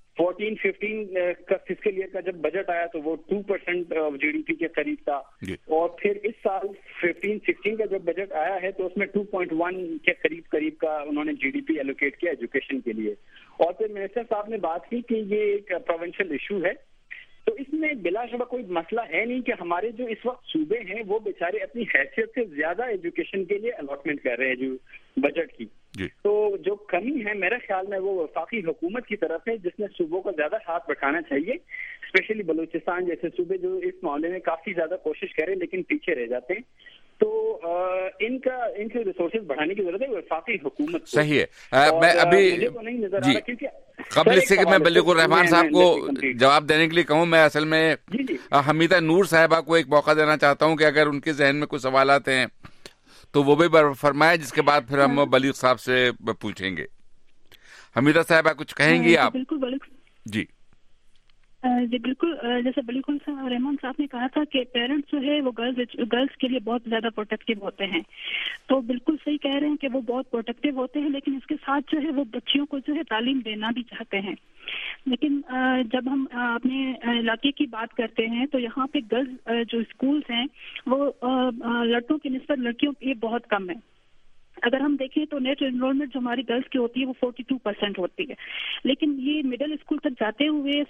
14-15 کا فسکل ایئر کا جب بجٹ آیا تو وہ 2% جی ڈی پی کے قریب تھا. اور پھر اس سال 15-16 کا جب بجٹ آیا ہے تو اس میں 2.1 کے قریب کا انہوں نے جی ڈی پی ایلوکیٹ کیا ایجوکیشن کے لیے. اور پھر منسٹر صاحب نے بات کی کہ یہ ایک پروونشل ایشو ہے. تو اس میں بلا شبہ کوئی مسئلہ ہے نہیں کہ ہمارے جو اس وقت صوبے ہیں وہ بیچارے اپنی حیثیت سے زیادہ ایجوکیشن کے لیے الاٹمنٹ کر رہے ہیں جو بجٹ کی. تو جو کمی ہے میرے خیال میں وہ وفاقی حکومت کی طرف ہے، جس نے صوبوں کو زیادہ ہاتھ بٹھانا چاہیے، اسپیشلی بلوچستان جیسے صوبے جو اس معاملے میں کافی زیادہ کوشش کریں لیکن پیچھے رہ جاتے ہیں. تو ان کے ریسورسز بڑھانے کی ضرورت ہے وفاقی حکومت کو. صحیح ہے. میں ابھی مجھے تو نہیں نظر آ رہا کیونکہ قبل اس سے کہ میں بلیغ الرحمان صاحب کو جواب دینے کے لیے کہوں، میں اصل میں حمیدہ نور صاحبہ کو ایک موقع دینا چاہتا ہوں کہ اگر ان کے ذہن میں کوئی سوالات ہیں تو وہ بھی فرمائے، جس کے بعد پھر ہم بلیغ صاحب سے پوچھیں گے. حمیدہ صاحبہ کچھ کہیں گی آپ؟ جی جی بالکل، جیسے بلیغ الرحمان صاحب نے کہا تھا کہ پیرنٹس جو ہے وہ گرلس کے لیے بہت زیادہ پروٹیکٹیو ہوتے ہیں، تو بالکل صحیح کہہ رہے ہیں کہ وہ بہت پروٹیکٹیو ہوتے ہیں، لیکن اس کے ساتھ جو ہے وہ بچیوں کو جو ہے تعلیم دینا بھی چاہتے ہیں. لیکن جب ہم اپنے علاقے کی بات کرتے ہیں تو یہاں پہ گرلز جو اسکولز ہیں وہ لڑکوں کی نسبت لڑکیوں کی بہت کم ہے. اگر ہم دیکھیں تو نیٹ انرولمنٹ جو ہماری گرلس کی ہوتی ہے وہ 42% ہوتی ہے، لیکن یہ مڈل اسکول تک جاتے ہوئے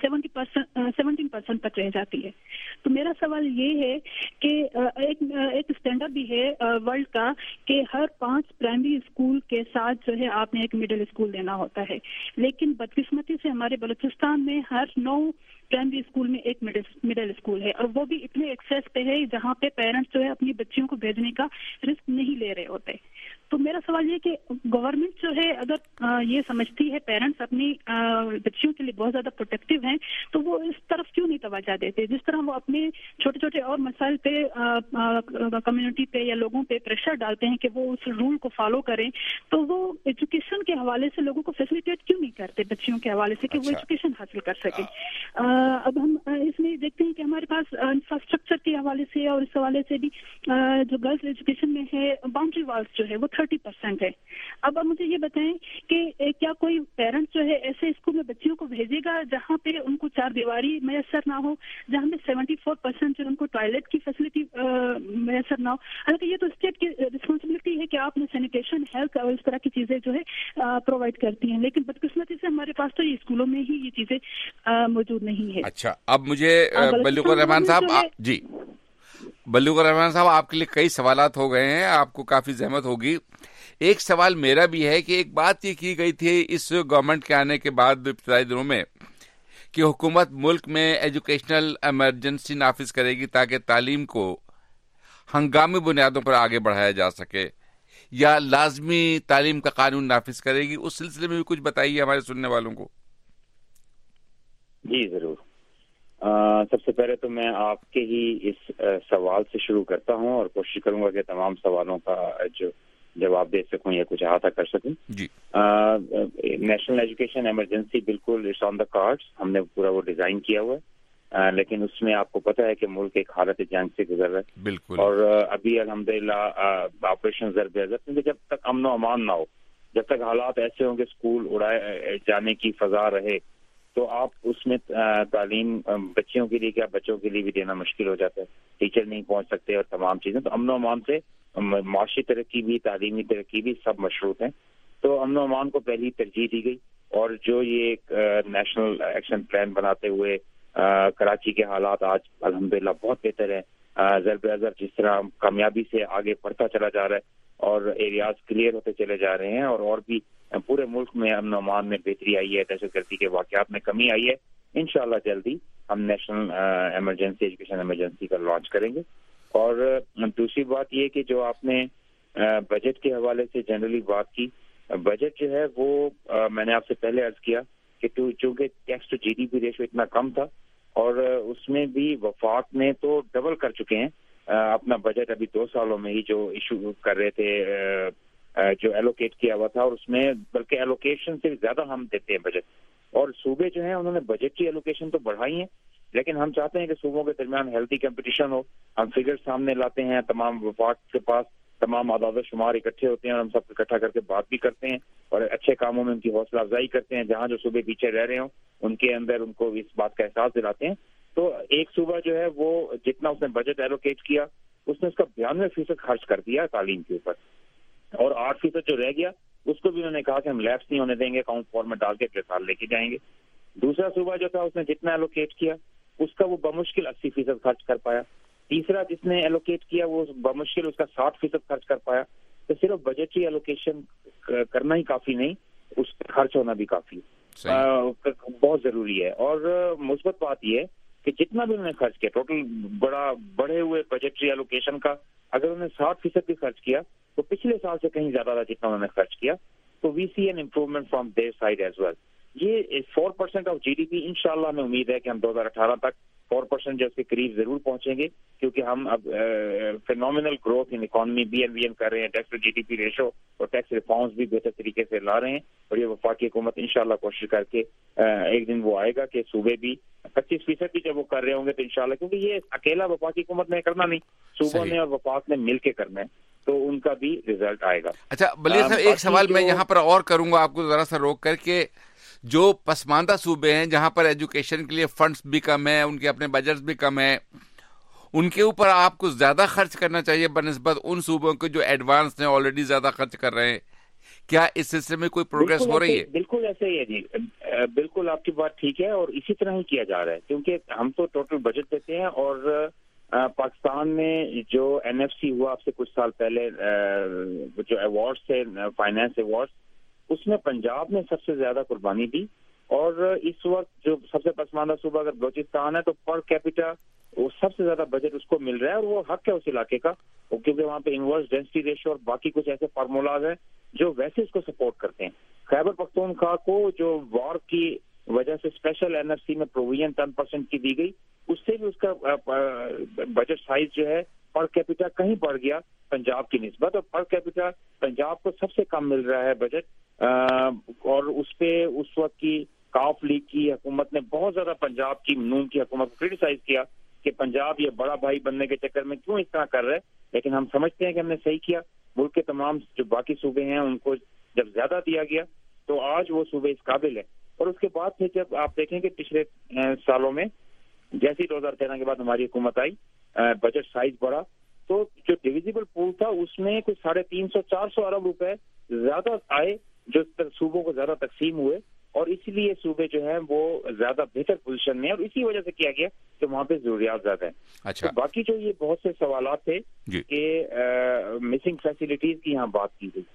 17% تک رہ جاتی ہے. تو میرا سوال یہ ہے کہ ایک اسٹینڈرڈ بھی ہے ورلڈ کا کہ ہر 5 پرائمری اسکول کے ساتھ جو ہے آپ نے ایک مڈل اسکول دینا ہوتا ہے، لیکن بدقسمتی سے ہمارے بلوچستان میں ہر 9 پرائمری اسکول میں ایک مڈل اسکول ہے، اور وہ بھی اتنے ایکسیس پہ ہے جہاں پہ پیرنٹس جو ہے اپنی بچیوں کو بھیجنے کا رسک نہیں لے رہے ہوتے. تو میرا سوال یہ کہ گورنمنٹ جو ہے اگر یہ سمجھتی ہے پیرنٹس اپنی بچیوں کے لیے بہت زیادہ پروٹیکٹیو ہیں تو وہ اس طرف کیوں نہیں توجہ دیتے؟ جس طرح وہ اپنے چھوٹے چھوٹے اور مسائل پہ کمیونٹی پہ یا لوگوں پہ پریشر ڈالتے ہیں کہ وہ اس رول کو فالو کریں، تو وہ ایجوکیشن کے حوالے سے لوگوں کو فیسیلیٹیٹ کیوں نہیں کرتے بچیوں کے حوالے سے کہ وہ ایجوکیشن حاصل کر سکیں؟ اب ہم اس میں دیکھتے ہیں کہ ہمارے پاس انفراسٹرکچر کے حوالے سے اور اس حوالے سے بھی جو گرلز ایجوکیشن میں ہے باؤنڈری والز جو ہے وہ 30% ہے. اب مجھے یہ بتائیں کہ کیا کوئی پیرنٹ جو ہے ایسے اسکول میں بچیوں کو بھیجے گا جہاں پہ ان کو 4 دیواری میسر نہ ہو، جہاں پہ 74% جو ان کو ٹوائلٹ کی فیسلٹی میسر نہ ہو؟ حالانکہ یہ تو اسٹیٹ کی رسپانسبلٹی ہے کہ آپ نے سینیٹیشن، ہیلتھ اور اس طرح کی چیزیں جو ہے پرووائڈ کرتی ہیں، لیکن بدقسمتی سے ہمارے پاس تو یہ اسکولوں میں ہی یہ چیزیں موجود نہیں ہے. اچھا، اب مجھے بلیغ الرحمان صاحب، جی بلیغ الرحمان صاحب، آپ کے لیے کئی سوالات ہو گئے ہیں، آپ کو کافی زحمت ہوگی. ایک سوال میرا بھی ہے کہ ایک بات یہ کی گئی تھی اس گورنمنٹ کے آنے کے بعد ابتدائی دنوں میں کہ حکومت ملک میں ایجوکیشنل ایمرجنسی نافذ کرے گی تاکہ تعلیم کو ہنگامی بنیادوں پر آگے بڑھایا جا سکے، یا لازمی تعلیم کا قانون نافذ کرے گی. اس سلسلے میں بھی کچھ بتائیے ہمارے سننے والوں کو. جی ضرور. سب سے پہلے تو میں آپ کے ہی اس سوال سے شروع کرتا ہوں اور کوشش کروں گا کہ تمام سوالوں کا جو جواب دے سکوں یا کچھ احاطہ کر سکوں. جی. نیشنل ایجوکیشن ایمرجنسی بالکل اٹس آن دا کارڈس، ہم نے پورا وہ ڈیزائن کیا ہوا ہے، لیکن اس میں آپ کو پتہ ہے کہ ملک ایک حالت جنگ سے گزر رہا ہے. بالکل. اور ابھی الحمدللہ آپریشن ضرب عزت، کیونکہ جب تک امن و امان نہ ہو، جب تک حالات ایسے ہوں کہ اسکول اڑائے جانے کی فضا رہے، تو آپ اس میں تعلیم بچیوں کے لیے کیا بچوں کے لیے بھی دینا مشکل ہو جاتا ہے. ٹیچر نہیں پہنچ سکتے اور تمام چیزیں. تو امن و امان سے معاشی ترقی بھی، تعلیمی ترقی بھی سب مشروط ہیں. تو امن و امان کو پہلی ترجیح دی گئی، اور جو یہ ایک نیشنل ایکشن پلان بناتے ہوئے کراچی کے حالات آج الحمدللہ بہت بہتر ہیں. ضرب عزت جس طرح کامیابی سے آگے بڑھتا چلا جا رہا ہے اور ایریاز کلیئر ہوتے چلے جا رہے ہیں، اور بھی پورے ملک میں امن و امان میں بہتری آئی ہے، دہشت گردی کے واقعات میں کمی آئی ہے. انشاءاللہ جلدی ہم نیشنل ایمرجنسی ایجوکیشن ایمرجنسی کا لانچ کریں گے. اور دوسری بات یہ کہ جو آپ نے بجٹ کے حوالے سے جنرلی بات کی، بجٹ جو ہے وہ میں نے آپ سے پہلے عرض کیا کہ چونکہ tax to G D P ratio اتنا کم تھا، اور اس میں بھی وفاق نے تو ڈبل کر چکے ہیں اپنا بجٹ ابھی 2 سالوں میں ہی جو ایشو کر رہے تھے، جو ایلوکیٹ کیا ہوا تھا، اور اس میں بلکہ ایلوکیشن سے زیادہ ہم دیتے ہیں بجٹ. اور صوبے جو ہیں انہوں نے بجٹ کی ایلوکیشن تو بڑھائی ہیں، لیکن ہم چاہتے ہیں کہ صوبوں کے درمیان ہیلتھی کمپٹیشن ہو. ہم فگر سامنے لاتے ہیں، تمام وفاق کے پاس تمام اعداد و شمار اکٹھے ہوتے ہیں، اور ہم سب اکٹھا کر کے بات بھی کرتے ہیں اور اچھے کاموں میں ان کی حوصلہ افزائی کرتے ہیں. جہاں جو صوبے پیچھے رہ رہے ہوں ان کے اندر ان کو اس بات کا احساس دلاتے ہیں. تو ایک صوبہ جو ہے وہ جتنا اس نے بجٹ ایلوکیٹ کیا، اس نے اس کا 92% خرچ کر دیا تعلیم کے اوپر، اور 8% جو رہ گیا اس کو بھی انہوں نے کہا کہ ہم لیپس نہیں ہونے دیں گے، اکاؤنٹ فارم میں ڈال کے اگلے سال لے کے جائیں گے. دوسرا صوبہ جو تھا اس نے جتنا ایلوکیٹ کیا اس کا وہ بمشکل 80% خرچ کر پایا. تیسرا جس نے ایلوکیٹ کیا وہ بمشکل اس کا 60% خرچ کر پایا. تو صرف بجٹری ایلوکیشن کرنا ہی کافی نہیں، اس کا خرچ ہونا بھی کافی بہت ضروری ہے. اور مثبت بات یہ ہے کہ جتنا بھی انہوں نے خرچ کیا ٹوٹل بڑھے ہوئے بجٹری ایلوکیشن کا، اگر انہوں نے 60% بھی خرچ کیا تو پچھلے سال سے کہیں زیادہ تھا جتنا انہوں نے خرچ کیا. تو we see an improvement from their side as well. یہ 4% آف جی ڈی پی انشاءاللہ ہمیں امید ہے کہ ہم 2018 تک 4% جو اس کے قریب ضرور پہنچیں گے، کیونکہ ہم اب فینومینل گروتھ ان اکانومی بی این وی این کر رہے ہیں. Tax to G D P ratio اور ٹیکس ریفارمز بھی بہتر طریقے سے لا رہے ہیں، اور یہ وفاقی حکومت انشاءاللہ کوشش کر کے ایک دن وہ آئے گا کہ صوبے بھی 25% بھی جب وہ کر رہے ہوں گے تو انشاءاللہ، کیونکہ یہ اکیلا وفاقی حکومت نے کرنا نہیں، صوبوں نے اور وفاق نے مل کے کرنا ہے، تو ان کا بھی رزلٹ آئے گا. اچھا بلیر صاحب، ایک سوال میں یہاں پر اور کروں گا آپ کو ذرا سا روک کر کے، جو پسماندہ صوبے ہیں جہاں پر ایجوکیشن کے لیے فنڈز بھی کم ہیں، ان کے اپنے بجٹس بھی کم ہیں، ان کے اوپر آپ کو زیادہ خرچ کرنا چاہیے بنسبت ان صوبوں کے جو ایڈوانس ہیں، آلریڈی زیادہ خرچ کر رہے ہیں. کیا اس سلسلے میں کوئی پروگریس ہو رہی ہے؟ بالکل ایسے ہی ہے جی، بالکل آپ کی بات ٹھیک ہے، اور اسی طرح ہی کیا جا رہا ہے، کیونکہ ہم تو ٹوٹل بجٹ دیتے ہیں. اور پاکستان میں جو این ایف سی ہوا اب سے کچھ سال پہلے، جو ایوارڈز تھے فائنانس ایوارڈز، اس میں پنجاب نے سب سے زیادہ قربانی دی. اور اس وقت جو سب سے پسماندہ صوبہ اگر بلوچستان ہے تو پر کیپیٹا وہ سب سے زیادہ بجٹ اس کو مل رہا ہے، اور وہ حق ہے اس علاقے کا، کیونکہ وہاں پہ انورس ڈینسٹی ریشو اور باقی کچھ ایسے فارمولاز ہیں جو ویسے اس کو سپورٹ کرتے ہیں. خیبر پختونخوا کو جو وار کی وجہ سے اسپیشل این ایف سی میں پروویژن 10% کی دی گئی، اس سے بھی اس کا بجٹ سائز جو ہے پر کیپیٹا کہیں بڑھ گیا پنجاب کی نسبت، اور پر کیپیٹا پنجاب کو سب سے کم مل رہا ہے بجٹ. اور اس پہ اس وقت کی کاف لیگ کی حکومت نے بہت زیادہ پنجاب کی نون کی حکومت کو کرٹیسائز کیا کہ پنجاب یہ بڑا بھائی بننے کے چکر میں کیوں اس طرح کر رہے. لیکن ہم سمجھتے ہیں کہ ہم نے صحیح کیا. ملک کے تمام جو باقی صوبے ہیں ان کو جب زیادہ دیا گیا تو آج وہ صوبے اس قابل ہیں. اور اس کے بعد پھر جب آپ دیکھیں کہ پچھلے سالوں میں جیسے 2013 کے بعد ہماری حکومت آئی، بجٹ سائز بڑھا، تو جو ڈویزیبل پول تھا اس میں کچھ 350-400 ارب روپے زیادہ آئے جو صوبوں کو زیادہ تقسیم ہوئے، اور اسی لیے صوبے جو ہیں وہ زیادہ بہتر پوزیشن میں، اور اسی وجہ سے کیا گیا کہ وہاں پہ ضروریات زیادہ ہیں. اچھا. تو باقی جو یہ بہت سے سوالات تھے کہ مسنگ فیسلٹیز کی یہاں بات کی گئی،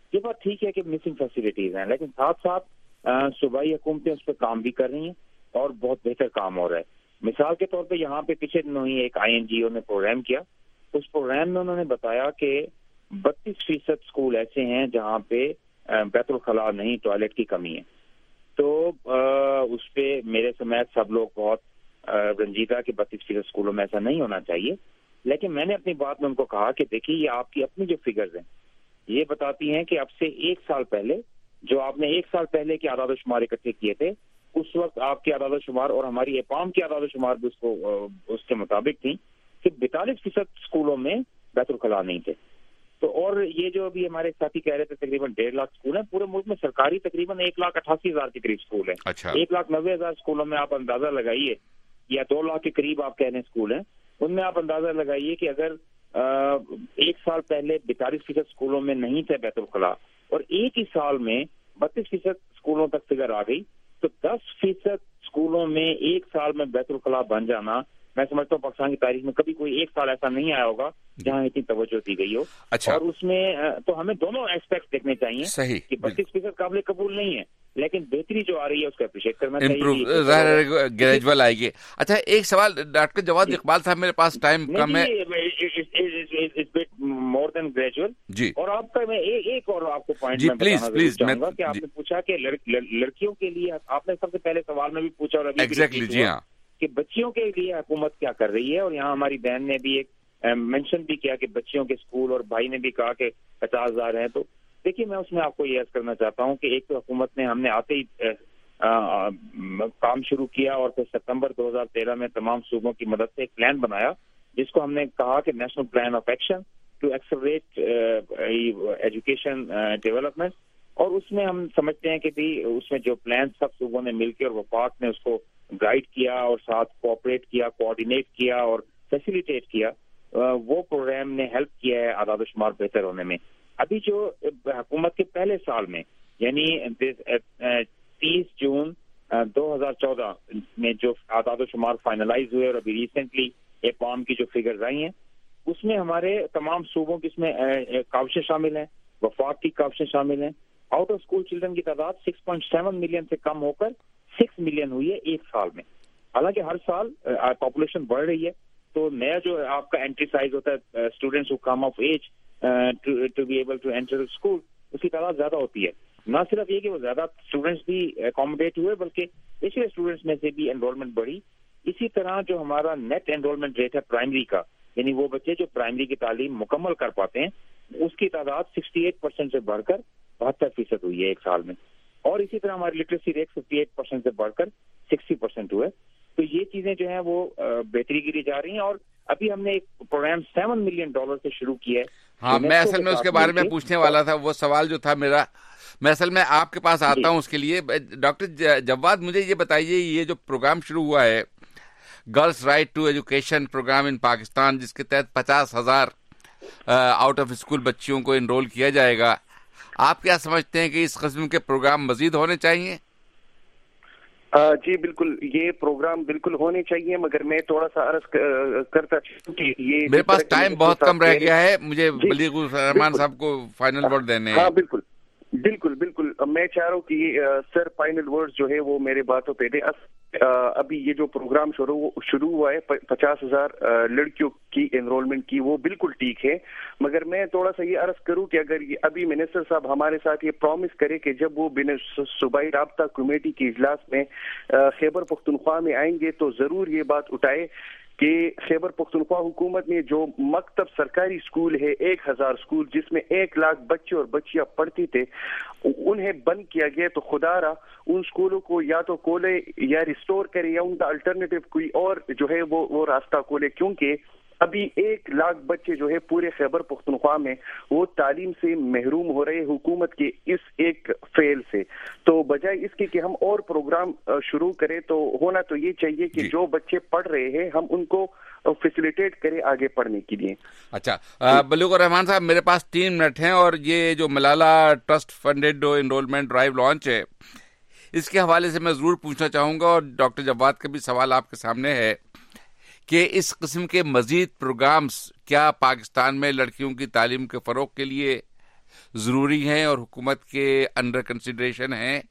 یہ بات ٹھیک ہے کہ مسنگ فیسلٹیز ہیں، لیکن ساتھ ساتھ صوبائی حکومتیں اس پہ کام بھی کر رہی ہیں اور بہت بہتر کام ہو رہا ہے. مثال کے طور پہ یہاں پہ پچھلے دنوں ہی ایک INGO نے پروگرام کیا. اس پروگرام میں انہوں نے بتایا کہ 32% اسکول ایسے ہیں جہاں پہ بیت الخلاء نہیں، ٹوائلٹ کی کمی ہے. تو اس پہ میرے سمیت سب لوگ بہت رنجیدہ کہ 32% اسکولوں میں ایسا نہیں ہونا چاہیے. لیکن میں نے اپنی بات میں ان کو کہا کہ دیکھیے یہ آپ کی اپنی جو فگرز ہیں یہ بتاتی ہیں کہ اب سے 1 سال پہلے جو آپ نے 1 سال پہلے کے اعداد و شمار اکٹھے کیے تھے، اس وقت آپ کے اعداد و شمار اور ہماری ایپام کے اعداد و شمار بھی اس کے مطابق تھیں کہ 42% اسکولوں میں بیت الخلاء نہیں تھے. تو اور یہ جو ابھی ہمارے ساتھی کہہ رہے تھے تقریباً 1.5 لاکھ اسکول ہیں پورے ملک میں، سرکاری تقریباً 1,88,000 کے قریب اسکول ہیں. 1,90,000 اسکولوں میں آپ اندازہ لگائیے، یا 2 لاکھ کے قریب آپ کہہ رہے ہیں اسکول ہیں، ان میں آپ اندازہ لگائیے کہ اگر 1 سال پہلے 42% اسکولوں میں نہیں تھے بیت الخلاء اور ایک ہی سال میں 32% اسکولوں تک فگر آ گئی، تو 10% اسکولوں میں 1 سال میں بیت الخلاء بن جانا، میں سمجھتا ہوں پاکستان کی تاریخ میں کبھی کوئی 1 سال ایسا نہیں آیا ہوگا جہاں اتنی توجہ دی گئی ہو. اور اس میں تو ہمیں دونوں ایسپیکٹ دیکھنے چاہیے کہ 32% قابل قبول نہیں ہے، لیکن بہتری جو آ رہی ہے اس کو اپریشیٹ کرنا چاہیے، گریجول آئے گی. اچھا ایک سوال ڈاکٹر جواد اقبال صاحب، میرے پاس ٹائم کم ہے. مور دین گریجول جی. اور آپ کا میں ایک اور آپ کو پوائنٹ پلیز چاہوں گا کہ آپ نے پوچھا کہ لڑکیوں کے لیے، آپ نے سب سے پہلے سوال میں بھی پوچھا اور ابھی جی ہاں کہ بچیوں کے لیے حکومت کیا کر رہی ہے. اور یہاں ہماری بہن نے بھی ایک مینشن بھی کیا کہ بچیوں کے اسکول، اور بھائی نے بھی کہا کہ 50,000 ہیں. تو دیکھیے میں اس میں آپ کو یہ عرض کرنا چاہتا ہوں کہ ایک تو حکومت نے، ہم نے آتے ہی کام شروع کیا اور پھر ستمبر 2013 میں تمام صوبوں کی مدد سے ایک پلان بنایا جس کو ہم نے کہا کہ national plan of action to accelerate education development. اور اس میں ہم سمجھتے ہیں کہ بھی اس میں جو پلان سب صوبوں نے مل کے اور وفاق نے اس کو گائیڈ کیا اور ساتھ کوآپریٹ کیا، کوآرڈینیٹ کیا اور فیسیلیٹیٹ کیا، وہ پروگرام نے ہیلپ کیا ہے اعداد و شمار بہتر ہونے میں. ابھی جو حکومت کے پہلے سال میں یعنی 30 جون 2014 میں جو اعداد و شمار فائنلائز ہوئے اور ابھی ریسنٹلی ایپام کی جو فگرز آئی ہیں، اس میں ہمارے تمام صوبوں کی اس میں کاوشیں شامل ہیں، وفاق کی کاوشیں شامل ہیں. آؤٹ آف اسکول چلڈرن کی تعداد 6.7 ملین سے کم ہو کر 6 ملین ہوئی ہے 1 سال میں. حالانکہ ہر سال پاپولیشن بڑھ رہی ہے، تو نیا جو آپ کا انٹری سائز ہوتا ہے اسٹوڈینٹس ہو come of age to be able to enter school, اس کی تعداد زیادہ ہوتی ہے. نہ صرف یہ کہ وہ زیادہ اسٹوڈینٹس بھی اکوموڈیٹ ہوئے بلکہ پچھلے اسٹوڈینٹس میں سے بھی انرولمنٹ بڑھی. اسی طرح جو ہمارا نیٹ انرولمنٹ ریٹ ہے پرائمری کا، یعنی وہ بچے جو پرائمری کی تعلیم مکمل کر پاتے ہیں، اس کی تعداد 68% سے بڑھ کر 72% ہوئی ہے 1 سال میں. اور اسی طرح ہماری لٹریسی ریٹ 58% سے بڑھ کر 60% ہوئے. تو یہ چیزیں جو ہیں وہ بہتری کی جا رہی ہیں. اور ابھی ہم نے ایک پروگرام $7 ملین سے شروع کیا ہے. ہاں میں اصل میں اس کے بارے میں پوچھنے والا تھا، وہ سوال جو تھا میرا، میں اصل میں آپ کے پاس آتا ہوں اس کے لیے. ڈاکٹر جواد مجھے یہ بتائیے، یہ جو پروگرام شروع ہوا ہے girls right to education programme in Pakistan, جس کے تحت 50,000 آؤٹ آف اسکول بچیوں کو انرول کیا جائے گا، آپ کیا سمجھتے ہیں کہ اس قسم کے پروگرام مزید ہونے چاہیے؟ جی بالکل، یہ پروگرام بالکل ہونے چاہیے، مگر میں تھوڑا سا عرض کرتا ہوں کہ یہ میرے پاس ٹائم بہت کم رہ گیا ہے، مجھے بلیغ الرحمان صاحب کو فائنل ورڈ دینے ہیں. ہاں بالکل بالکل بالکل، میں چاہ رہا ہوں کہ سر فائنل ورڈ جو ہے وہ میرے باتوں پہ دیں. ابھی یہ جو پروگرام شروع ہوا ہے 50,000 لڑکیوں کی انرولمنٹ کی، وہ بالکل ٹھیک ہے، مگر میں تھوڑا سا یہ عرض کروں کہ اگر ابھی منسٹر صاحب ہمارے ساتھ یہ پرومس کرے کہ جب وہ صوبائی رابطہ کمیٹی کے اجلاس میں خیبر پختونخوا میں آئیں گے تو ضرور یہ بات اٹھائے کہ خیبر پختونخوا حکومت نے جو مکتب سرکاری اسکول ہے 1,000 اسکول جس میں 1 لاکھ بچے اور بچیاں پڑھتی تھے، انہیں بند کیا گیا. تو خدا را ان اسکولوں کو یا تو کھولے یا ریسٹور کرے یا ان کا الٹرنیٹیو کوئی اور جو ہے وہ راستہ کھولے، کیونکہ ابھی 1 لاکھ بچے جو ہے پورے خیبر پختونخوا میں وہ تعلیم سے محروم ہو رہے حکومت کے اس ایک فیل سے. تو بجائے اس کے کہ ہم اور پروگرام شروع کریں، تو ہونا تو یہ چاہیے کہ جو بچے پڑھ رہے ہیں ہم ان کو فیسیلیٹیٹ کریں آگے پڑھنے کے لیے. اچھا بلیغ الرحمان صاحب، میرے پاس 3 منٹ ہیں، اور یہ جو Malala trust funded enrolment drive launch ہے، اس کے حوالے سے میں ضرور پوچھنا چاہوں گا، اور ڈاکٹر جواد کا بھی سوال آپ کے سامنے ہے کہ اس قسم کے مزید پروگرامز کیا پاکستان میں لڑکیوں کی تعلیم کے فروغ کے لیے ضروری ہیں اور حکومت کے انڈر کنسیڈریشن ہیں؟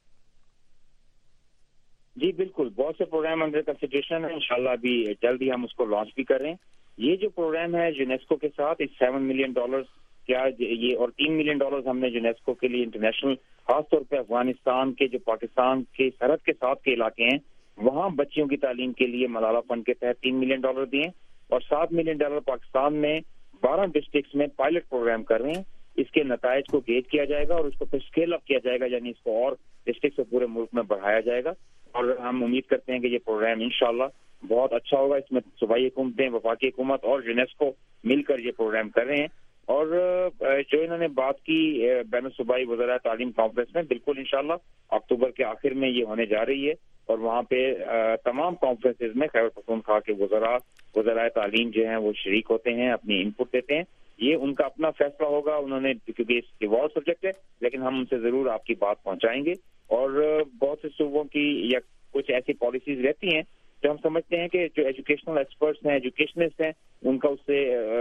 جی بالکل، بہت سے پروگرام انڈر کنسیڈریشن ہیں، انشاءاللہ ابھی جلد ہی ہم اس کو لانچ بھی کر رہے ہیں. یہ جو پروگرام ہے یونیسکو کے ساتھ، اس $7 ملین کیا یہ اور $3 ملین ہم نے یونیسکو کے لیے انٹرنیشنل، خاص طور پہ افغانستان کے جو پاکستان کے سرحد کے ساتھ کے علاقے ہیں وہاں بچیوں کی تعلیم کے لیے ملالہ فنڈ کے تحت $3 ملین دیے، اور $7 ملین پاکستان میں 12 ڈسٹرکٹس میں پائلٹ پروگرام کر رہے ہیں. اس کے نتائج کو گیج کیا جائے گا اور اس کو پھر اسکیل اپ کیا جائے گا، یعنی اس کو اور ڈسٹرکٹ سے پورے ملک میں بڑھایا جائے گا. اور ہم امید کرتے ہیں کہ یہ پروگرام انشاءاللہ بہت اچھا ہوگا. اس میں صوبائی حکومتیں، وفاقی حکومت اور یونیسکو مل کر یہ پروگرام کر رہے ہیں. اور جو انہوں نے بات کی بین الصوبائی وزراء تعلیم کانفرنس میں، بالکل انشاءاللہ اکتوبر کے آخر میں یہ ہونے جا رہی ہے، اور وہاں پہ تمام کانفرنسز میں خیبر پختونخوا کے وزراء تعلیم جو ہیں وہ شریک ہوتے ہیں، اپنی انپٹ دیتے ہیں. یہ ان کا اپنا فیصلہ ہوگا، انہوں نے کیونکہ اس ایوالو سبجیکٹ ہے، لیکن ہم ان سے ضرور آپ کی بات پہنچائیں گے. اور بہت سے صوبوں کی یا کچھ ایسی پالیسیز رہتی ہیں جو ہم سمجھتے ہیں کہ جو ایجوکیشنل ایکسپرٹس ہیں، ایجوکیشنسٹ ہیں، ان کا اس سے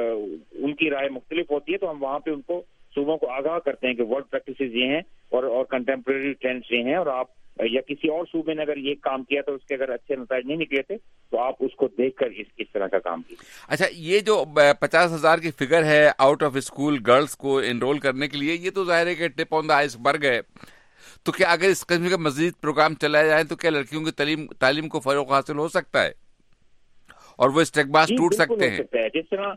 ان کی رائے مختلف ہوتی ہے، تو ہم وہاں پہ ان کو صوبوں کو آگاہ کرتے ہیں کہ ورلڈ پریکٹسز یہ ہیں اور کنٹمپریری ٹرینڈز یہ ہیں، اور آپ یا کسی اور صوبے نے اگر یہ کام کیا تو اس کے اگر اچھے نتائج نہیں نکلے تھے تو آپ اس کو دیکھ کر اس طرح کا کام کیجیے. اچھا، یہ جو 50,000 کی فگر ہے آؤٹ آف اسکول گرلز کو انرول کرنے کے لیے، یہ تو ظاہر ہے کہ ٹپ آن دا آئس برگ ہے. تو کیا اگر اس قسم کا مزید پروگرام چلایا جائے تو کیا لڑکیوں کی تعلیم کو فروغ حاصل ہو سکتا ہے اور وہ اسٹیگماز ٹوٹ سکتے ہیں؟ جس طرح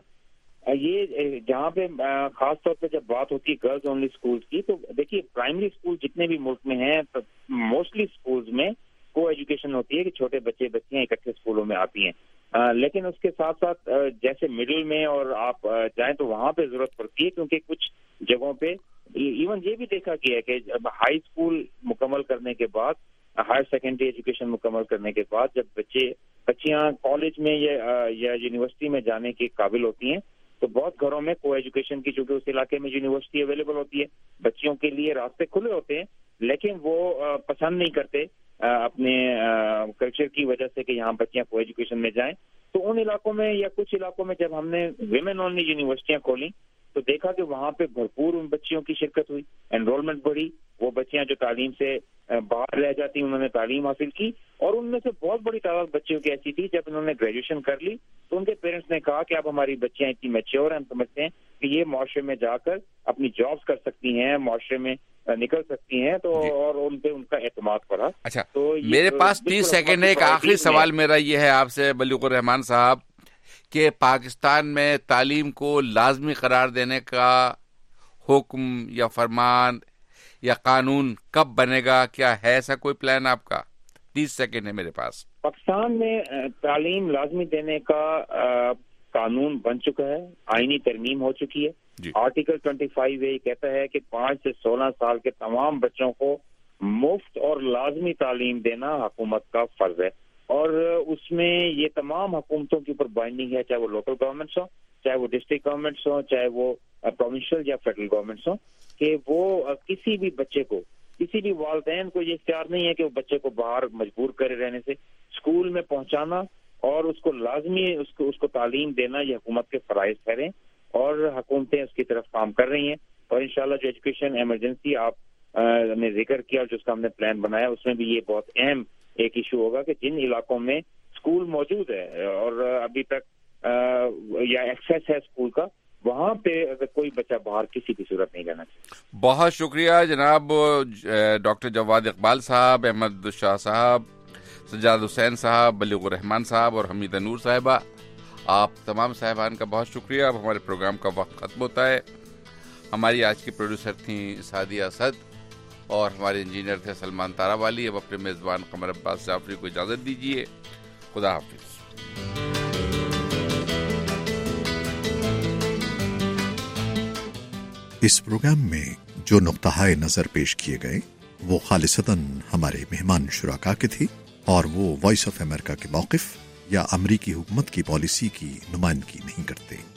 یہ جہاں پہ خاص طور پہ جب بات ہوتی ہے گرلز اونلی اسکولز کی، تو دیکھیے پرائمری اسکول جتنے بھی ملک میں ہیں موسٹلی اسکولز میں کو ایجوکیشن ہوتی ہے کہ چھوٹے بچیاں اکٹھے اسکولوں میں آتی ہیں. لیکن اس کے ساتھ ساتھ جیسے مڈل میں اور آپ جائیں تو وہاں پہ ضرورت پڑتی ہے، کیونکہ کچھ جگہوں پہ ایون یہ بھی دیکھا گیا ہے کہ ہائی اسکول مکمل کرنے کے بعد، ہائر سیکنڈری ایجوکیشن مکمل کرنے کے بعد جب بچیاں کالج میں یا یونیورسٹی میں جانے کے قابل ہوتی ہیں تو بہت گھروں میں کو ایجوکیشن کی، چونکہ اس علاقے میں یونیورسٹی اویلیبل ہوتی ہے، بچیوں کے لیے راستے کھلے ہوتے ہیں، لیکن وہ پسند نہیں کرتے اپنے کلچر کی وجہ سے کہ یہاں بچیاں کو ایجوکیشن میں جائیں. تو ان علاقوں میں یا کچھ علاقوں میں جب ہم نے ویمن اونلی یونیورسٹیاں کھولیں تو دیکھا کہ وہاں پہ بھرپور ان بچیوں کی شرکت ہوئی، انرولمنٹ بڑھی، وہ بچیاں جو تعلیم سے باہر رہ جاتی انہوں نے تعلیم حاصل کی. اور ان میں سے بہت بڑی تعداد بچیوں کی ایسی تھی جب انہوں نے گریجویشن کر لی تو ان کے پیرنٹس نے کہا کہ اب ہماری بچیاں اتنی میچیور ہیں، ہم سمجھتے ہیں کہ یہ معاشرے میں جا کر اپنی جابس کر سکتی ہیں، معاشرے میں نکل سکتی ہیں، تو اور ان پہ ان کا اعتماد پڑا. اچھا، تو میرے پاس 30 سیکنڈ ہے. ایک آخری سوال میرا یہ ہے آپ سے بلیغ الرحمان صاحب کہ پاکستان میں تعلیم کو لازمی قرار دینے کا حکم یا فرمان یا قانون کب بنے گا؟ کیا ہے ایسا کوئی پلان آپ کا؟ 30 سیکنڈ ہے میرے پاس. پاکستان میں تعلیم لازمی دینے کا قانون بن چکا ہے، آئینی ترمیم ہو چکی ہے. آرٹیکل 25 یہ کہتا ہے کہ 5 سے 16 سال کے تمام بچوں کو مفت اور لازمی تعلیم دینا حکومت کا فرض ہے، اور اس میں یہ تمام حکومتوں کے اوپر بائنڈنگ ہے، چاہے وہ لوکل گورنمنٹس ہوں، چاہے وہ ڈسٹرکٹ گورنمنٹس ہوں، چاہے وہ پروونشل یا فیڈرل گورنمنٹس ہوں، کہ وہ کسی بھی بچے کو، کسی بھی والدین کو یہ اختیار نہیں ہے کہ وہ بچے کو باہر مجبور کرے رہنے سے، اسکول میں پہنچانا اور اس کو لازمی اس کو تعلیم دینا یہ حکومت کے فرائض ٹھہریں، اور حکومتیں اس کی طرف کام کر رہی ہیں. اور انشاءاللہ جو ایجوکیشن ایمرجنسی آپ نے ذکر کیا، جو اس کا ہم نے پلان بنایا، اس میں بھی یہ بہت اہم ایک ایشو ہوگا کہ جن علاقوں میں اسکول موجود ہے اور ابھی تک یا ایکسیس ہے اسکول کا، وہاں پہ اگر کوئی بچہ باہر کسی بھی صورت نہیں جانا چاہیے. بہت شکریہ جناب ڈاکٹر جواد اقبال صاحب، احمد شاہ صاحب، سجاد حسین صاحب، بلیغ الرحمان صاحب اور حمیدہ نور صاحبہ. آپ تمام صاحبان کا بہت شکریہ. اب ہمارے پروگرام کا وقت ختم ہوتا ہے. ہماری آج کی پروڈیوسر تھیں سعدیہ اسد اور ہمارے انجینئر تھے سلمان تارا والی. اب اپنے میزبان قمر عباس جعفری کو اجازت دیجیے. خدا حافظ. اس پروگرام میں جو نقطہ نظر پیش کیے گئے وہ خالصتاً ہمارے مہمان شرکا کے تھے اور وہ وائس آف امریکہ کے موقف یا امریکی حکومت کی پالیسی کی نمائندگی نہیں کرتے.